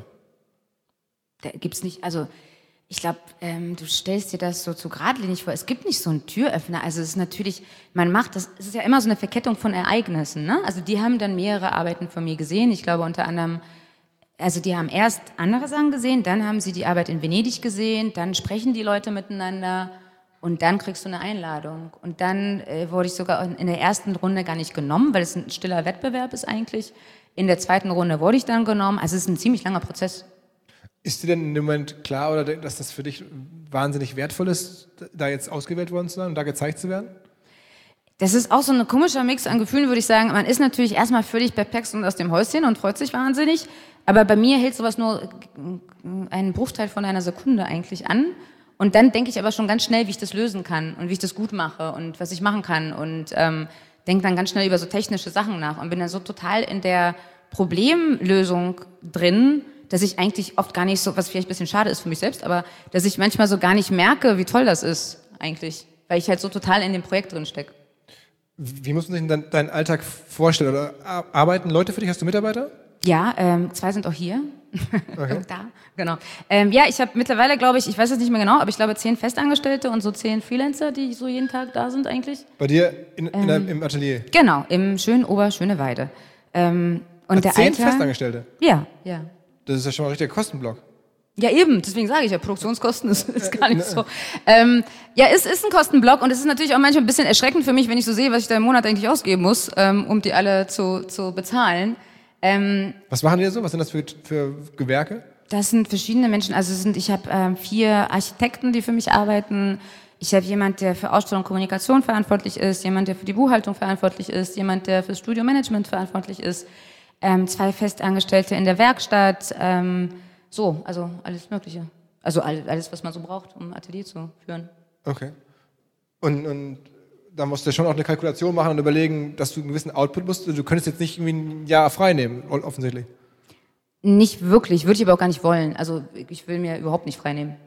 Da gibt's nicht, also ich glaube, ähm, du stellst dir das so zu geradlinig vor. Es gibt nicht so einen Türöffner. Also es ist natürlich, man macht das, es ist ja immer so eine Verkettung von Ereignissen. Ne? Also die haben dann mehrere Arbeiten von mir gesehen. Ich glaube unter anderem, also die haben erst andere Sachen gesehen, dann haben sie die Arbeit in Venedig gesehen, dann sprechen die Leute miteinander und dann kriegst du eine Einladung. Und dann äh, wurde ich sogar in der ersten Runde gar nicht genommen, weil es ein stiller Wettbewerb ist eigentlich. In der zweiten Runde wurde ich dann genommen. Also es ist ein ziemlich langer Prozess.
Ist dir denn in dem Moment klar, oder dass das für dich wahnsinnig wertvoll ist, da jetzt ausgewählt worden zu sein und da gezeigt zu werden?
Das ist auch so ein komischer Mix an Gefühlen, würde ich sagen. Man ist natürlich erstmal völlig perplex und aus dem Häuschen und freut sich wahnsinnig. Aber bei mir hält sowas nur einen Bruchteil von einer Sekunde eigentlich an. Und dann denke ich aber schon ganz schnell, wie ich das lösen kann und wie ich das gut mache und was ich machen kann. Und ähm, denke dann ganz schnell über so technische Sachen nach und bin dann so total in der Problemlösung drin, dass ich eigentlich oft gar nicht so, was vielleicht ein bisschen schade ist für mich selbst, aber dass ich manchmal so gar nicht merke, wie toll das ist eigentlich, weil ich halt so total in dem Projekt drin stecke.
Wie muss man sich denn deinen Alltag vorstellen? Oder arbeiten Leute für dich? Hast du Mitarbeiter?
Ja, ähm, zwei sind auch hier.
Okay.
Da, genau. Ähm, ja, ich habe mittlerweile, glaube ich, ich weiß es nicht mehr genau, aber ich glaube zehn Festangestellte und so zehn Freelancer, die so jeden Tag da sind eigentlich.
Bei dir in, in
ähm,
der, im Atelier?
Genau, im schönen Oberschöneweide. Ähm, und
Ach,
der
zehn
Alter,
Festangestellte?
Ja, ja.
Das ist ja schon mal ein richtiger Kostenblock.
Ja, eben, deswegen sage ich ja, Produktionskosten ist, ist gar nicht so. Ähm, ja, es ist ein Kostenblock und es ist natürlich auch manchmal ein bisschen erschreckend für mich, wenn ich so sehe, was ich da im Monat eigentlich ausgeben muss, ähm, um die alle zu, zu bezahlen. Ähm,
was machen die da so? Was sind das für, für Gewerke?
Das sind verschiedene Menschen. Also es sind, ich habe ähm, vier Architekten, die für mich arbeiten. Ich habe jemand, der für Ausstellung und Kommunikation verantwortlich ist, jemand, der für die Buchhaltung verantwortlich ist, jemand, der fürs Studiomanagement verantwortlich ist, ähm, zwei Festangestellte in der Werkstatt, ähm, so, also alles Mögliche. Also alles, was man so braucht, um ein Atelier zu führen.
Okay. Und, und da musst du schon auch eine Kalkulation machen und überlegen, dass du einen gewissen Output musst. Du könntest jetzt nicht irgendwie ein Jahr frei nehmen, offensichtlich.
Nicht wirklich, würde ich aber auch gar nicht wollen. Also ich will mir überhaupt nicht frei nehmen.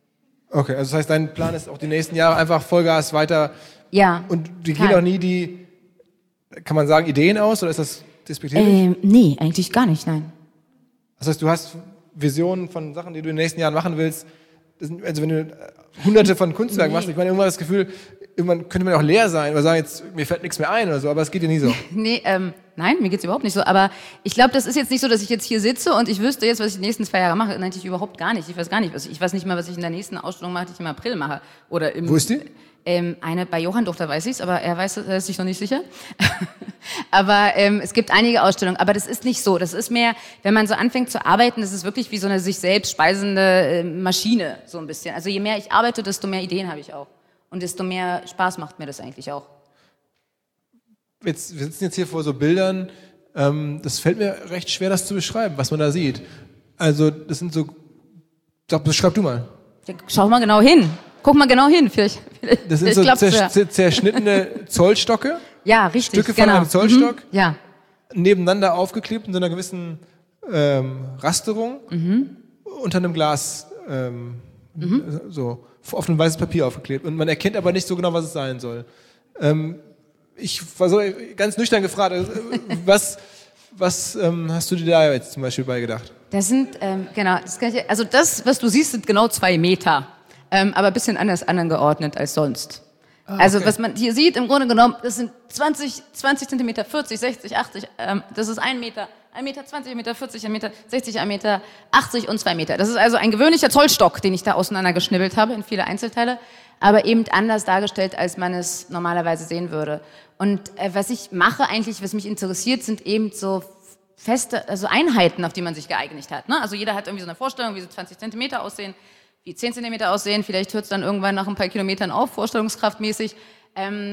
Okay, also das heißt, dein Plan ist auch die nächsten Jahre einfach Vollgas weiter.
Ja.
Und die gehen auch nie die, kann man sagen, Ideen aus, oder ist das despektierlich?
Ähm, nee, eigentlich gar nicht, nein.
Das heißt, du hast Visionen von Sachen, die du in den nächsten Jahren machen willst. Das sind, also wenn du hunderte von Kunstwerken nee. machst, ich meine, irgendwann das Gefühl, irgendwann könnte man auch leer sein oder sagen, jetzt, mir fällt nichts mehr ein oder so, aber es geht dir nie so.
Nee, ähm, nein, mir geht's überhaupt nicht so, aber ich glaube, das ist jetzt nicht so, dass ich jetzt hier sitze und ich wüsste jetzt, was ich die nächsten zwei Jahre mache. Nein, natürlich überhaupt gar nicht. Ich weiß gar nicht, was ich, ich weiß nicht mal, was ich in der nächsten Ausstellung mache, die ich im April mache. Oder im,
Wo ist die?
Ähm, eine bei Johann Doch, da weiß ich's, aber er weiß, er ist sich noch nicht sicher. aber ähm, es gibt einige Ausstellungen, aber das ist nicht so. Das ist mehr, wenn man so anfängt zu arbeiten, das ist wirklich wie so eine sich selbst speisende äh, Maschine, so ein bisschen. Also je mehr ich arbeite, desto mehr Ideen habe ich auch. Und desto mehr Spaß macht mir das eigentlich auch.
Jetzt, wir sitzen jetzt hier vor so Bildern, ähm, das fällt mir recht schwer, das zu beschreiben, was man da sieht. Also das sind so, sag, beschreib du mal.
Schau mal genau hin. Guck mal genau hin, vielleicht. vielleicht
das sind so zer- zerschnittene Zollstocke.
Ja, richtig.
Stücke von
genau.
einem Zollstock.
Mhm. Ja.
Nebeneinander aufgeklebt in so einer gewissen ähm, Rasterung.
Mhm.
Unter einem Glas, ähm,
mhm.
so auf ein weißes Papier aufgeklebt. Und man erkennt aber nicht so genau, was es sein soll. Ähm, ich war so ganz nüchtern gefragt, was, was ähm, hast du dir da jetzt zum Beispiel beigedacht?
Das sind, ähm, genau, das kann ich, also das, was du siehst, sind genau zwei Meter. Ähm, aber ein bisschen anders angeordnet als sonst. Ah, also okay. Was man hier sieht, im Grunde genommen, das sind zwanzig, zwanzig Zentimeter, vierzig, sechzig, achtzig, ähm, das ist ein Meter, ein Meter zwanzig, ein Meter vierzig, ein Meter sechzig, ein Meter achtzig und zwei Meter. Das ist also ein gewöhnlicher Zollstock, den ich da auseinandergeschnibbelt habe in viele Einzelteile, aber eben anders dargestellt, als man es normalerweise sehen würde. Und äh, was ich mache eigentlich, was mich interessiert, sind eben so feste, also Einheiten, auf die man sich geeinigt hat. Ne? Also jeder hat irgendwie so eine Vorstellung, wie so zwanzig Zentimeter aussehen, wie zehn Zentimeter aussehen, vielleicht hört es dann irgendwann nach ein paar Kilometern auf, vorstellungskraftmäßig. Ähm,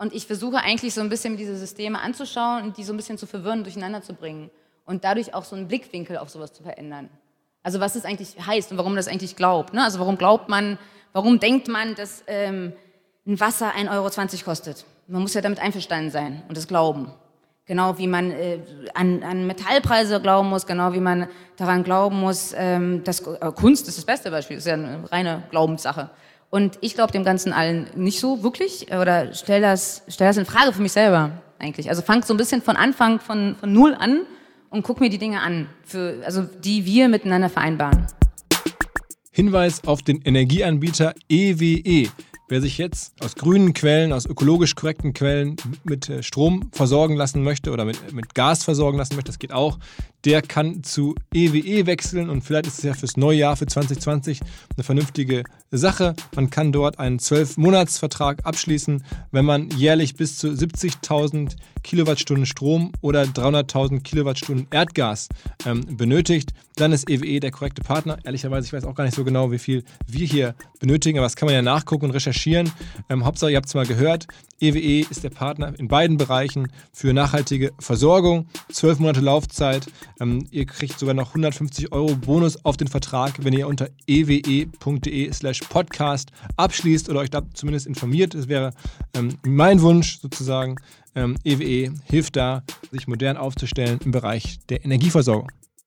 Und ich versuche eigentlich so ein bisschen diese Systeme anzuschauen und die so ein bisschen zu verwirren und durcheinander zu bringen. Und dadurch auch so einen Blickwinkel auf sowas zu verändern. Also was es eigentlich heißt und warum man das eigentlich glaubt. Ne? Also warum glaubt man, warum denkt man, dass ähm, ein Wasser ein Euro zwanzig kostet? Man muss ja damit einverstanden sein und das glauben. Genau wie man äh, an, an Metallpreise glauben muss, genau wie man daran glauben muss, ähm, dass äh, Kunst ist das beste Beispiel, ist ja eine reine Glaubenssache. Und ich glaube dem Ganzen allen nicht so wirklich oder stell das, stell das in Frage für mich selber eigentlich. Also fang so ein bisschen von Anfang, von, von Null an und guck mir die Dinge an, für, also die wir miteinander vereinbaren.
Hinweis auf den Energieanbieter E W E. Wer sich jetzt aus grünen Quellen, aus ökologisch korrekten Quellen mit Strom versorgen lassen möchte oder mit, mit Gas versorgen lassen möchte, das geht auch, der kann zu E W E wechseln und vielleicht ist es ja fürs neue Jahr, für zwanzig zwanzig, eine vernünftige Sache. Man kann dort einen zwölf Monats Vertrag abschließen, wenn man jährlich bis zu siebzigtausend Kilowattstunden Strom oder dreihunderttausend Kilowattstunden Erdgas ähm, benötigt. Dann ist E W E der korrekte Partner. Ehrlicherweise, ich weiß auch gar nicht so genau, wie viel wir hier benötigen, aber das kann man ja nachgucken und recherchieren. Ähm, Hauptsache, ihr habt es mal gehört, E W E ist der Partner in beiden Bereichen für nachhaltige Versorgung. Zwölf Monate Laufzeit. Ähm, ihr kriegt sogar noch hundertfünfzig Euro Bonus auf den Vertrag, wenn ihr unter ewe.de slash podcast abschließt oder euch da zumindest informiert. Das wäre ähm, mein Wunsch sozusagen. Ähm, E W E hilft da, sich modern aufzustellen im Bereich der Energieversorgung.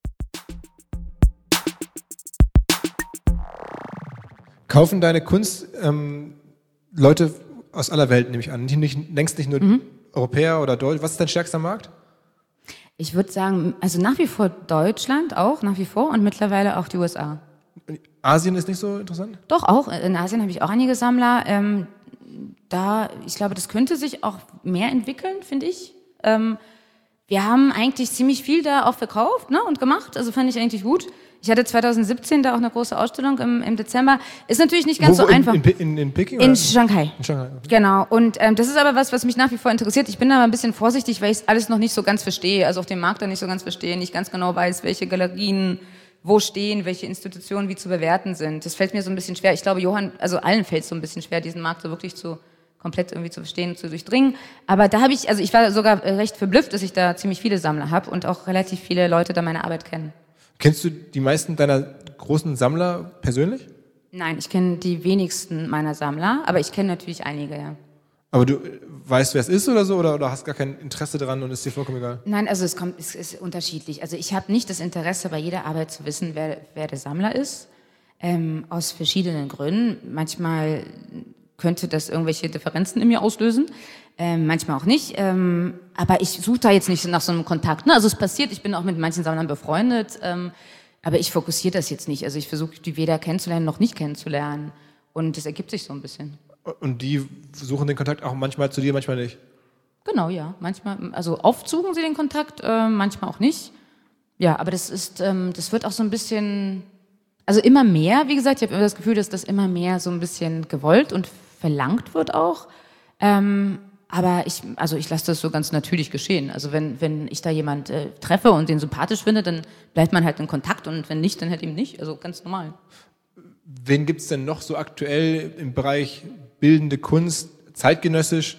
Kaufen deine Kunst ähm, Leute aus aller Welt, nehme ich an. Nicht, nicht, längst nicht nur mhm. Europäer oder Deutsch. Was ist dein stärkster Markt?
Ich würde sagen, also nach wie vor Deutschland auch, nach wie vor und mittlerweile auch die U S A.
Asien ist nicht so interessant?
Doch, auch. In Asien habe ich auch einige Sammler. Ähm, da, ich glaube, das könnte sich auch mehr entwickeln, finde ich. Ähm, wir haben eigentlich ziemlich viel da auch verkauft, ne, und gemacht. Also fand ich eigentlich gut. Ich hatte zwanzig siebzehn da auch eine große Ausstellung im, im Dezember. Ist natürlich nicht ganz
wo, wo,
so einfach.
In, in, in, in Peking?
In
oder?
Shanghai.
In Shanghai. Okay.
Genau. Und ähm, das ist aber was, was mich nach wie vor interessiert. Ich bin da mal ein bisschen vorsichtig, weil ich alles noch nicht so ganz verstehe. Also auch den Markt da nicht so ganz verstehe. Nicht ganz genau weiß, welche Galerien wo stehen, welche Institutionen wie zu bewerten sind. Das fällt mir so ein bisschen schwer. Ich glaube, Johann, also allen fällt es so ein bisschen schwer, diesen Markt so wirklich zu komplett irgendwie zu verstehen, zu durchdringen. Aber da habe ich, also ich war sogar recht verblüfft, dass ich da ziemlich viele Sammler habe und auch relativ viele Leute da meine Arbeit kennen.
Kennst du die meisten deiner großen Sammler persönlich?
Nein, ich kenne die wenigsten meiner Sammler, aber ich kenne natürlich einige, ja.
Aber du weißt, wer es ist oder so, oder, oder hast gar kein Interesse daran und ist dir vollkommen egal?
Nein, also es kommt, es ist unterschiedlich. Also ich habe nicht das Interesse, bei jeder Arbeit zu wissen, wer, wer der Sammler ist, ähm, aus verschiedenen Gründen. Manchmal könnte das irgendwelche Differenzen in mir auslösen, ähm, manchmal auch nicht. Ähm, aber ich suche da jetzt nicht nach so einem Kontakt. Ne? Also es passiert, ich bin auch mit manchen Sammlern befreundet, ähm, aber ich fokussiere das jetzt nicht. Also ich versuche, die weder kennenzulernen noch nicht kennenzulernen. Und das ergibt sich so ein bisschen.
Und die suchen den Kontakt auch manchmal zu dir, manchmal nicht?
Genau, ja. Manchmal, also oft suchen sie den Kontakt, äh, manchmal auch nicht. Ja, aber das ist, ähm, das wird auch so ein bisschen, also immer mehr, wie gesagt, ich habe immer das Gefühl, dass das immer mehr so ein bisschen gewollt und verlangt wird auch. Ähm, aber ich, also ich lasse das so ganz natürlich geschehen. Also wenn, wenn ich da jemand äh, treffe und den sympathisch finde, dann bleibt man halt in Kontakt und wenn nicht, dann halt eben nicht. Also ganz normal.
Wen gibt es denn noch so aktuell im Bereich bildende Kunst, zeitgenössisch,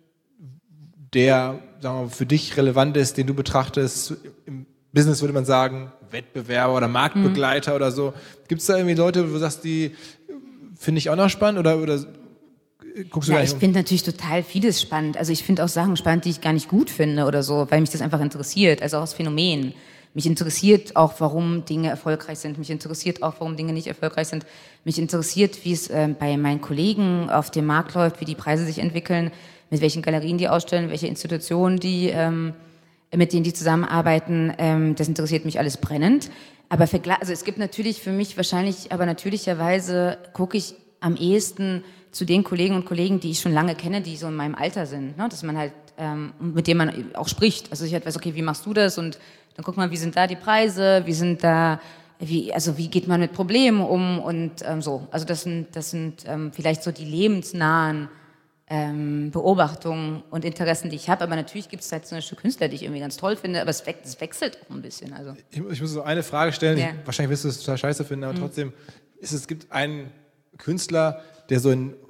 der, sagen wir mal, für dich relevant ist, den du betrachtest? Im Business würde man sagen, Wettbewerber oder Marktbegleiter mhm. oder so. Gibt es da irgendwie Leute, wo du sagst, die finde ich auch noch spannend oder, oder guckst du
ja,
gar
ich
nicht?
finde natürlich total vieles spannend. Also ich finde auch Sachen spannend, die ich gar nicht gut finde oder so, weil mich das einfach interessiert, also auch das Phänomen. Mich interessiert auch, warum Dinge erfolgreich sind. Mich interessiert auch, warum Dinge nicht erfolgreich sind. Mich interessiert, wie es äh, bei meinen Kollegen auf dem Markt läuft, wie die Preise sich entwickeln, mit welchen Galerien die ausstellen, welche Institutionen die, ähm, mit denen die zusammenarbeiten. Ähm, das interessiert mich alles brennend. Aber vergla- also es gibt natürlich für mich wahrscheinlich, aber natürlicherweise gucke ich am ehesten zu den Kollegen und Kollegen, die ich schon lange kenne, die so in meinem Alter sind, ne? Dass man halt, ähm, mit denen man auch spricht. Also ich halt weiß, okay, wie machst du das? Und dann guck mal, wie sind da die Preise, wie sind da, wie, also wie geht man mit Problemen um und ähm, so. Also das sind, das sind ähm, vielleicht so die lebensnahen ähm, Beobachtungen und Interessen, die ich habe. Aber natürlich gibt es halt zum Beispiel Künstler, die ich irgendwie ganz toll finde, aber es, we- es wechselt auch ein bisschen. Also.
Ich, ich muss so eine Frage stellen,
Ja.
ich, wahrscheinlich wirst du es total scheiße finden, aber
Mhm.
trotzdem, ist, es gibt einen Künstler, der so in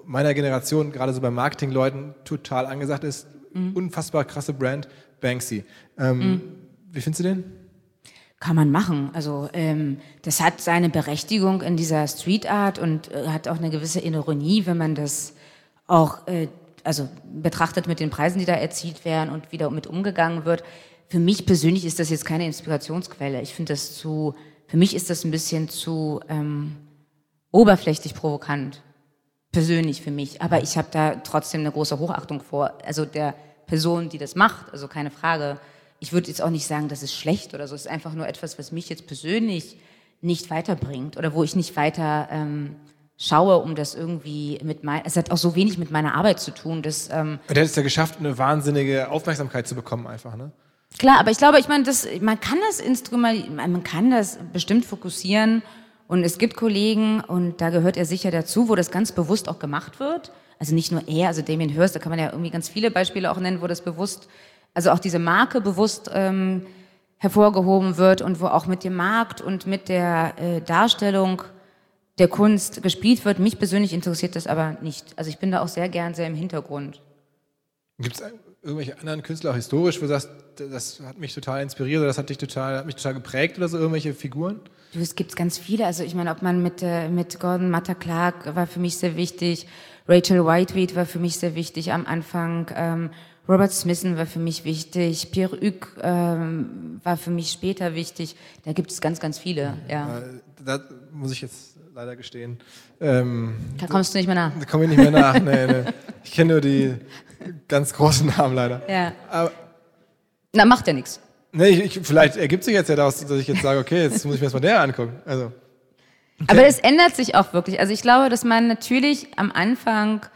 meiner Generation, gerade so bei Marketingleuten, total angesagt ist. Mhm. Unfassbar krasse Brand, Banksy. Ähm, mhm. Wie findest du den?
Kann man machen. Also ähm, das hat seine Berechtigung in dieser Street Art und äh, hat auch eine gewisse Ironie, wenn man das auch äh, also betrachtet mit den Preisen, die da erzielt werden und wie damit umgegangen wird. Für mich persönlich ist das jetzt keine Inspirationsquelle. Ich finde das zu, für mich ist das ein bisschen zu ähm, oberflächlich provokant. Persönlich für mich. Aber ich habe da trotzdem eine große Hochachtung vor. Also der Person, die das macht, also keine Frage. Ich würde jetzt auch nicht sagen, das ist schlecht oder so. Es ist einfach nur etwas, was mich jetzt persönlich nicht weiterbringt oder wo ich nicht weiter ähm, schaue, um das irgendwie mit mein, es hat auch so wenig mit meiner Arbeit zu tun, dass ähm,
der hat es ja geschafft, eine wahnsinnige Aufmerksamkeit zu bekommen, einfach, ne?
Klar, aber ich glaube, ich meine, das, man kann das Instrument, man kann das bestimmt fokussieren und es gibt Kollegen und da gehört er sicher dazu, wo das ganz bewusst auch gemacht wird. Also nicht nur er, also Damien Hirst, da kann man ja irgendwie ganz viele Beispiele auch nennen, wo das bewusst, also auch diese Marke bewusst ähm, hervorgehoben wird und wo auch mit dem Markt und mit der äh, Darstellung der Kunst gespielt wird. Mich persönlich interessiert das aber nicht. Also ich bin da auch sehr gern sehr im Hintergrund.
Gibt es irgendwelche anderen Künstler, auch historisch, wo du sagst, das hat mich total inspiriert oder das hat dich total, hat mich total geprägt oder so, irgendwelche Figuren?
Du, es gibt ganz viele. Also ich meine, ob man mit, äh, mit Gordon Matta Clark war für mich sehr wichtig, Rachel Whiteread war für mich sehr wichtig am Anfang, ähm, Robert Smithson war für mich wichtig, Pierre Hugues ähm, war für mich später wichtig. Da gibt es ganz, ganz viele, ja.
Da muss ich jetzt leider gestehen. Ähm,
da kommst du nicht mehr nach.
Da komme ich nicht mehr nach, nee, nee. Ich kenne nur die ganz großen Namen leider.
Ja.
Aber,
Na, macht ja nichts.
Nee, ich, ich, vielleicht ergibt sich jetzt ja daraus, dass ich jetzt sage, okay, jetzt muss ich mir erstmal der angucken. Also, okay.
Aber es ändert sich auch wirklich. Also ich glaube, dass man natürlich am Anfang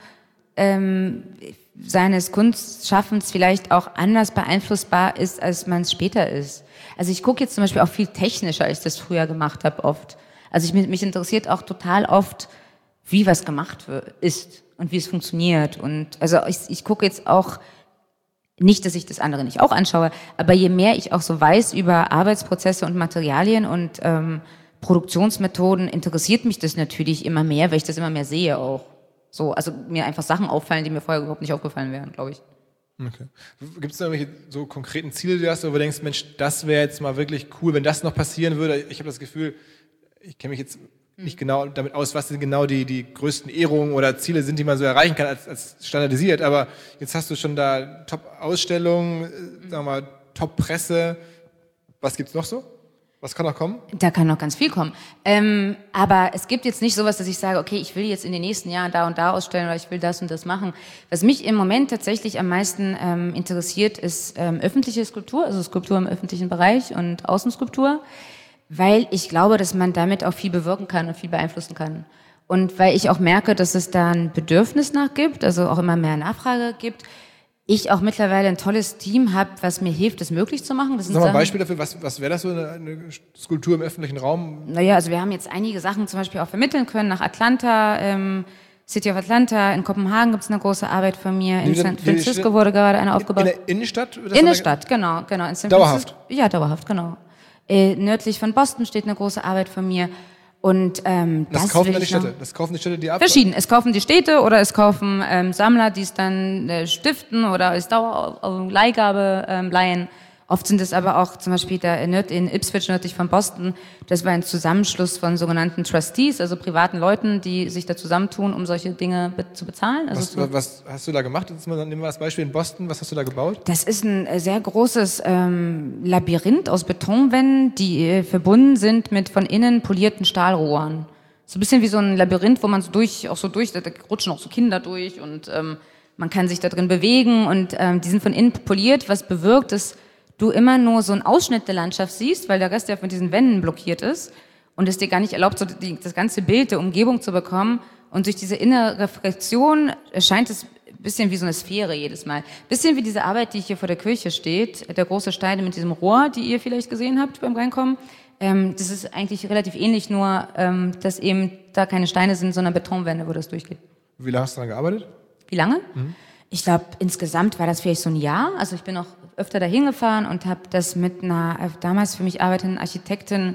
ähm, seines Kunstschaffens vielleicht auch anders beeinflussbar ist, als man es später ist. Also ich gucke jetzt zum Beispiel auch viel technischer, als ich das früher gemacht habe oft. Also ich, mich interessiert auch total oft, wie was gemacht wird, ist und wie es funktioniert. Und also ich, ich gucke jetzt auch, nicht, dass ich das andere nicht auch anschaue, aber je mehr ich auch so weiß über Arbeitsprozesse und Materialien und ähm, Produktionsmethoden, interessiert mich das natürlich immer mehr, weil ich das immer mehr sehe auch. So, also mir einfach Sachen auffallen, die mir vorher überhaupt nicht aufgefallen wären, glaube ich.
Okay. Gibt es da irgendwelche so konkreten Ziele, die du hast, wo du denkst, Mensch, das wäre jetzt mal wirklich cool, wenn das noch passieren würde? Ich habe das Gefühl, ich kenne mich jetzt nicht genau damit aus, was denn genau die, die größten Ehrungen oder Ziele sind, die man so erreichen kann als, als standardisiert. Aber jetzt hast du schon da Top-Ausstellungen, sagen wir mal, Top-Presse. Was gibt's noch so? Was kann noch kommen?
Da kann noch ganz viel kommen. Ähm, aber es gibt jetzt nicht sowas, dass ich sage, okay, ich will jetzt in den nächsten Jahren da und da ausstellen oder ich will das und das machen. Was mich im Moment tatsächlich am meisten ähm, interessiert, ist ähm, öffentliche Skulptur, also Skulptur im öffentlichen Bereich und Außenskulptur. Weil ich glaube, dass man damit auch viel bewirken kann und viel beeinflussen kann. Und weil ich auch merke, dass es da ein Bedürfnis nach gibt, also auch immer mehr Nachfrage gibt. Ich auch mittlerweile ein tolles Team habe, was mir hilft, das möglich zu machen. Das sind
Sag mal ein Beispiel dafür, was, was wäre das so, eine, eine Skulptur im öffentlichen Raum?
Naja, also wir haben jetzt einige Sachen zum Beispiel auch vermitteln können nach Atlanta, ähm, City of Atlanta, in Kopenhagen gibt es eine große Arbeit von mir, in San Francisco wurde gerade eine aufgebaut.
In der Innenstadt?
Innenstadt, genau, genau. In San
dauerhaft?
Ja, dauerhaft, genau. Äh, nördlich von Boston steht eine große Arbeit von mir. Und ähm,
das, das kaufen dann die Städte. Das kaufen die Städte, die ab.
Verschieden. Es kaufen die Städte oder es kaufen ähm, Sammler, die es dann äh, stiften oder als Dauerleihgabe ähm, leihen. Oft sind es aber auch zum Beispiel da in, in Ipswich nördlich von Boston. Das war ein Zusammenschluss von sogenannten Trustees, also privaten Leuten, die sich da zusammentun, um solche Dinge be- zu bezahlen. Also
was,
so,
was hast du da gemacht? Jetzt mal, nehmen wir das Beispiel in Boston. Was hast du da gebaut?
Das ist ein sehr großes ähm, Labyrinth aus Betonwänden, die äh, verbunden sind mit von innen polierten Stahlrohren. So ein bisschen wie so ein Labyrinth, wo man so durch, auch so durch, da rutschen auch so Kinder durch und ähm, man kann sich da drin bewegen und ähm, die sind von innen poliert, was bewirkt, dass du immer nur so einen Ausschnitt der Landschaft siehst, weil der Rest ja von diesen Wänden blockiert ist und es dir gar nicht erlaubt, so die, das ganze Bild der Umgebung zu bekommen. Und durch diese innere Reflexion erscheint es ein bisschen wie so eine Sphäre jedes Mal. Bisschen wie diese Arbeit, die hier vor der Kirche steht, der große Stein mit diesem Rohr, die ihr vielleicht gesehen habt beim Reinkommen. Ähm, das ist eigentlich relativ ähnlich, nur ähm, dass eben da keine Steine sind, sondern Betonwände, wo das durchgeht.
Wie lange hast du daran gearbeitet?
Wie lange?
Mhm.
Ich glaube, insgesamt war das vielleicht so ein Jahr. Also ich bin auch öfter dahin gefahren und habe das mit einer damals für mich arbeitenden Architektin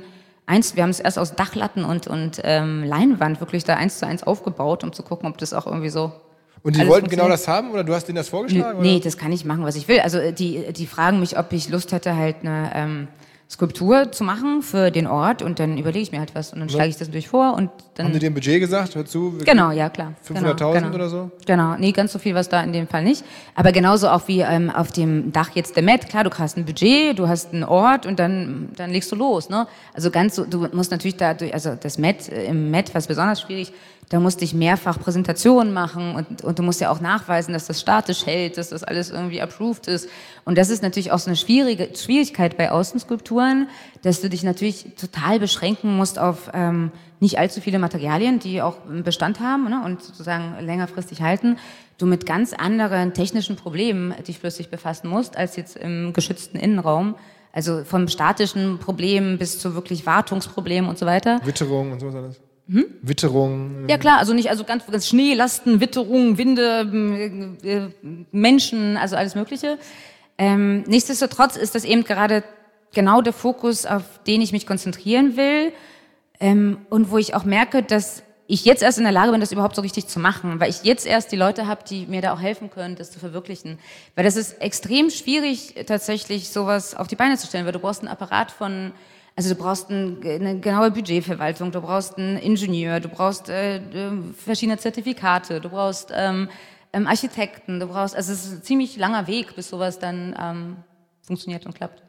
eins, wir haben es erst aus Dachlatten und, und ähm, Leinwand wirklich da eins zu eins aufgebaut, um zu gucken, ob das auch irgendwie so.
Und die wollten genau das haben oder du hast denen das vorgeschlagen?
Nee,
oder?
Das kann ich machen, was ich will. Also die, die fragen mich, ob ich Lust hätte, halt eine ähm, Skulptur zu machen für den Ort und dann überlege ich mir halt was und dann schlage ich das natürlich vor und dann...
Haben die dir ein Budget gesagt? Hör zu.
Genau, ja klar.
fünfhunderttausend
genau,
oder so?
Genau, nee, ganz so viel war es da in dem Fall nicht. Aber genauso auch wie ähm, auf dem Dach jetzt der Met. Klar, du hast ein Budget, du hast einen Ort und dann, dann legst du los. Ne? Also ganz so, du musst natürlich da, durch, also das Met, im Met war es besonders schwierig, da musste ich mehrfach Präsentationen machen und, und du musst ja auch nachweisen, dass das statisch hält, dass das alles irgendwie approved ist. Und das ist natürlich auch so eine schwierige Schwierigkeit bei Außenskulpturen, dass du dich natürlich total beschränken musst auf ähm, nicht allzu viele Materialien, die auch Bestand haben, ne, und sozusagen längerfristig halten. Du mit ganz anderen technischen Problemen dich plötzlich befassen musst, als jetzt im geschützten Innenraum. Also vom statischen Problem bis zu wirklich Wartungsproblemen und so weiter.
Witterung und sowas alles.
Hm?
Witterung.
Ja klar, also nicht, also ganz, ganz Schneelasten, Witterung, Winde, äh, Menschen, also alles Mögliche. Ähm, nichtsdestotrotz ist das eben gerade genau der Fokus, auf den ich mich konzentrieren will, ähm, und wo ich auch merke, dass ich jetzt erst in der Lage bin, das überhaupt so richtig zu machen, weil ich jetzt erst die Leute habe, die mir da auch helfen können, das zu verwirklichen. Weil das ist extrem schwierig, tatsächlich sowas auf die Beine zu stellen, weil du brauchst einen Apparat von... Also du brauchst ein, eine genaue Budgetverwaltung, du brauchst einen Ingenieur, du brauchst äh, verschiedene Zertifikate, du brauchst ähm, ähm, Architekten, du brauchst, also es ist ein ziemlich langer Weg, bis sowas dann ähm, funktioniert und klappt.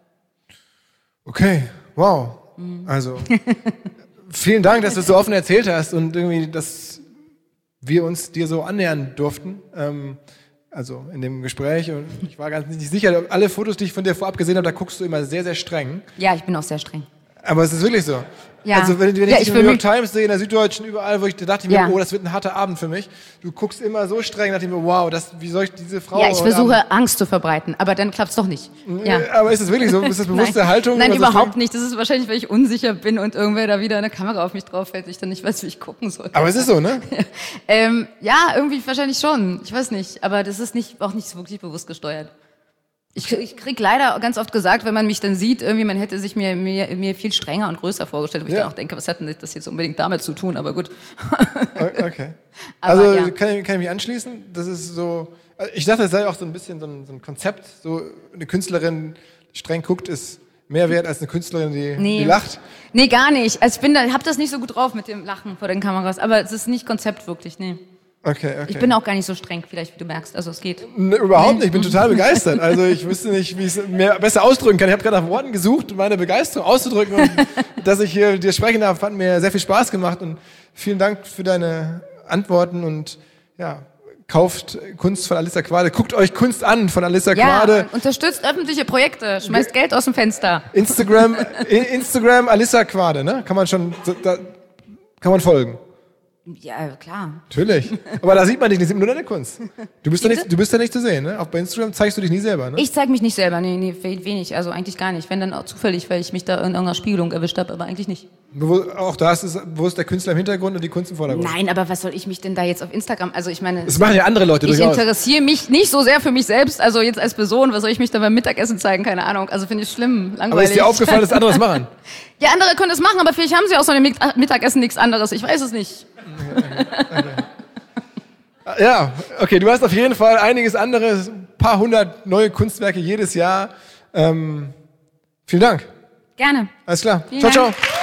Okay, wow. Mhm. Also vielen Dank, dass du es so offen erzählt hast und irgendwie, dass wir uns dir so annähern durften. Ähm, also in dem Gespräch, und ich war ganz nicht sicher, alle Fotos, die ich von dir vorab gesehen habe, da guckst du immer sehr, sehr streng.
Ja, ich bin auch sehr streng.
Aber es ist wirklich so.
Ja.
Also wenn, wenn
ja,
ich
dich
in der New York Times sehe, in der Süddeutschen, überall, wo ich da dachte ich
ja.
mir, oh, das wird ein harter Abend für mich. Du guckst immer so streng, dachte ich mir, wow, das, wie soll ich diese Frau...
Ja, ich versuche Abend? Angst zu verbreiten, aber dann klappt es doch nicht. Ja.
Aber ist das wirklich so? Ist das bewusste
Nein.
Haltung?
Nein, überhaupt
so
nicht. Das ist wahrscheinlich, weil ich unsicher bin und irgendwer da wieder eine Kamera auf mich drauf fällt, ich dann nicht weiß, wie ich gucken soll.
Aber es ist so, ne?
ähm, ja, irgendwie wahrscheinlich schon. Ich weiß nicht. Aber das ist nicht, auch nicht so wirklich bewusst gesteuert. Ich, ich krieg leider ganz oft gesagt, wenn man mich dann sieht, irgendwie, man hätte sich mir, mir, mir viel strenger und größer vorgestellt, wo ich ja. dann auch denke, was hat denn das jetzt unbedingt damit zu tun, aber gut.
Okay.
Aber,
also
ja.
kann, ich, kann ich mich anschließen? Das ist so, ich dachte, es sei auch so ein bisschen so ein, so ein Konzept, so eine Künstlerin, die streng guckt, ist mehr wert als eine Künstlerin, die,
nee.
die lacht. Nee,
gar nicht. Also ich bin da, hab das nicht so gut drauf mit dem Lachen vor den Kameras, aber es ist nicht Konzept wirklich, nee.
Okay, okay.
Ich bin auch gar nicht so streng, vielleicht, wie du merkst. Also es geht.
Ne, überhaupt nicht. Ich bin total begeistert. Also ich wüsste nicht, wie ich es mir besser ausdrücken kann. Ich habe gerade nach Worten gesucht, meine Begeisterung auszudrücken. Und dass ich hier dir sprechen darf, hat mir sehr viel Spaß gemacht. Und vielen Dank für deine Antworten. Und ja, kauft Kunst von Alissa Quade. Guckt euch Kunst an von Alissa
ja,
Quade.
Unterstützt öffentliche Projekte. Schmeißt Geld aus dem Fenster.
Instagram, Instagram Alissa Quade, ne? Kann man schon, da kann man folgen.
Ja, klar.
Natürlich. Aber da sieht man dich nicht, nur deine Kunst. Du bist, da nicht, du bist da nicht zu sehen, ne? Auch bei Instagram zeigst du dich nie selber, ne?
Ich zeig mich nicht selber, nee, nee, wenig, also eigentlich gar nicht. Wenn dann auch zufällig, weil ich mich da in irgendeiner Spiegelung erwischt habe, aber eigentlich nicht.
Wo, auch da ist es, wo ist der Künstler im Hintergrund und die Kunst im Vordergrund?
Nein, aber was soll ich mich denn da jetzt auf Instagram, also ich meine...
Das machen ja andere Leute
ich
durchaus.
Ich interessiere mich nicht so sehr für mich selbst, also jetzt als Person, was soll ich mich da beim Mittagessen zeigen, keine Ahnung, also finde ich schlimm, langweilig.
Aber ist dir aufgefallen, dass andere das machen?
Ja, andere können das machen, aber vielleicht haben sie auch so einem Mittagessen nichts anderes, ich weiß es nicht.
Ja, okay, du hast auf jeden Fall einiges anderes, ein paar hundert neue Kunstwerke jedes Jahr. Ähm, vielen Dank.
Gerne.
Alles klar.
Vielen
ciao,
Dank.
ciao.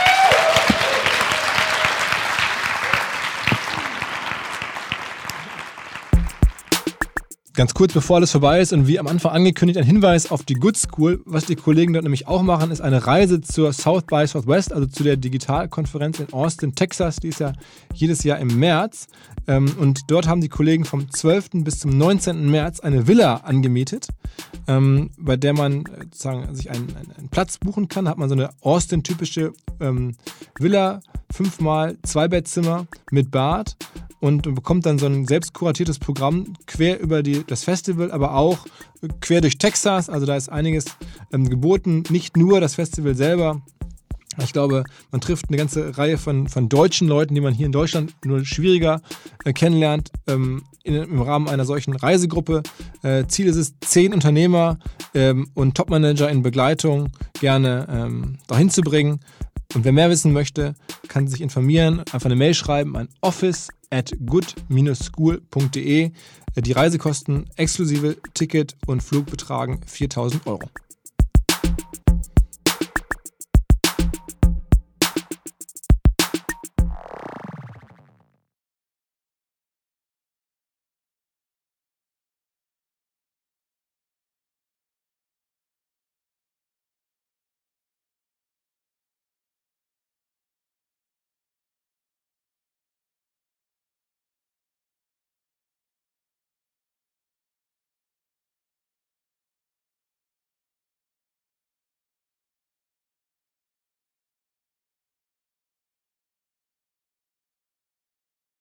Ganz kurz, bevor alles vorbei ist und wie am Anfang angekündigt, ein Hinweis auf die Good School. Was die Kollegen dort nämlich auch machen, ist eine Reise zur South by Southwest, also zu der Digitalkonferenz in Austin, Texas. Die ist ja jedes Jahr im März. Und dort haben die Kollegen vom zwölften bis zum neunzehnten März eine Villa angemietet, bei der man sozusagen sich einen, einen Platz buchen kann. Da hat man so eine Austin-typische Villa, fünfmal Zweibettzimmer mit Bad. Und bekommt dann so ein selbst kuratiertes Programm quer über die, das Festival, aber auch quer durch Texas. Also da ist einiges ähm, geboten. Nicht nur das Festival selber. Ich glaube, man trifft eine ganze Reihe von, von deutschen Leuten, die man hier in Deutschland nur schwieriger äh, kennenlernt, ähm, in, im Rahmen einer solchen Reisegruppe. Äh, Ziel ist es, zehn Unternehmer ähm, und Topmanager in Begleitung gerne ähm, dahin zu bringen. Und wer mehr wissen möchte, kann sich informieren, einfach eine Mail schreiben an office at good dash school punkt de. Die Reisekosten exklusive Ticket und Flug betragen viertausend Euro.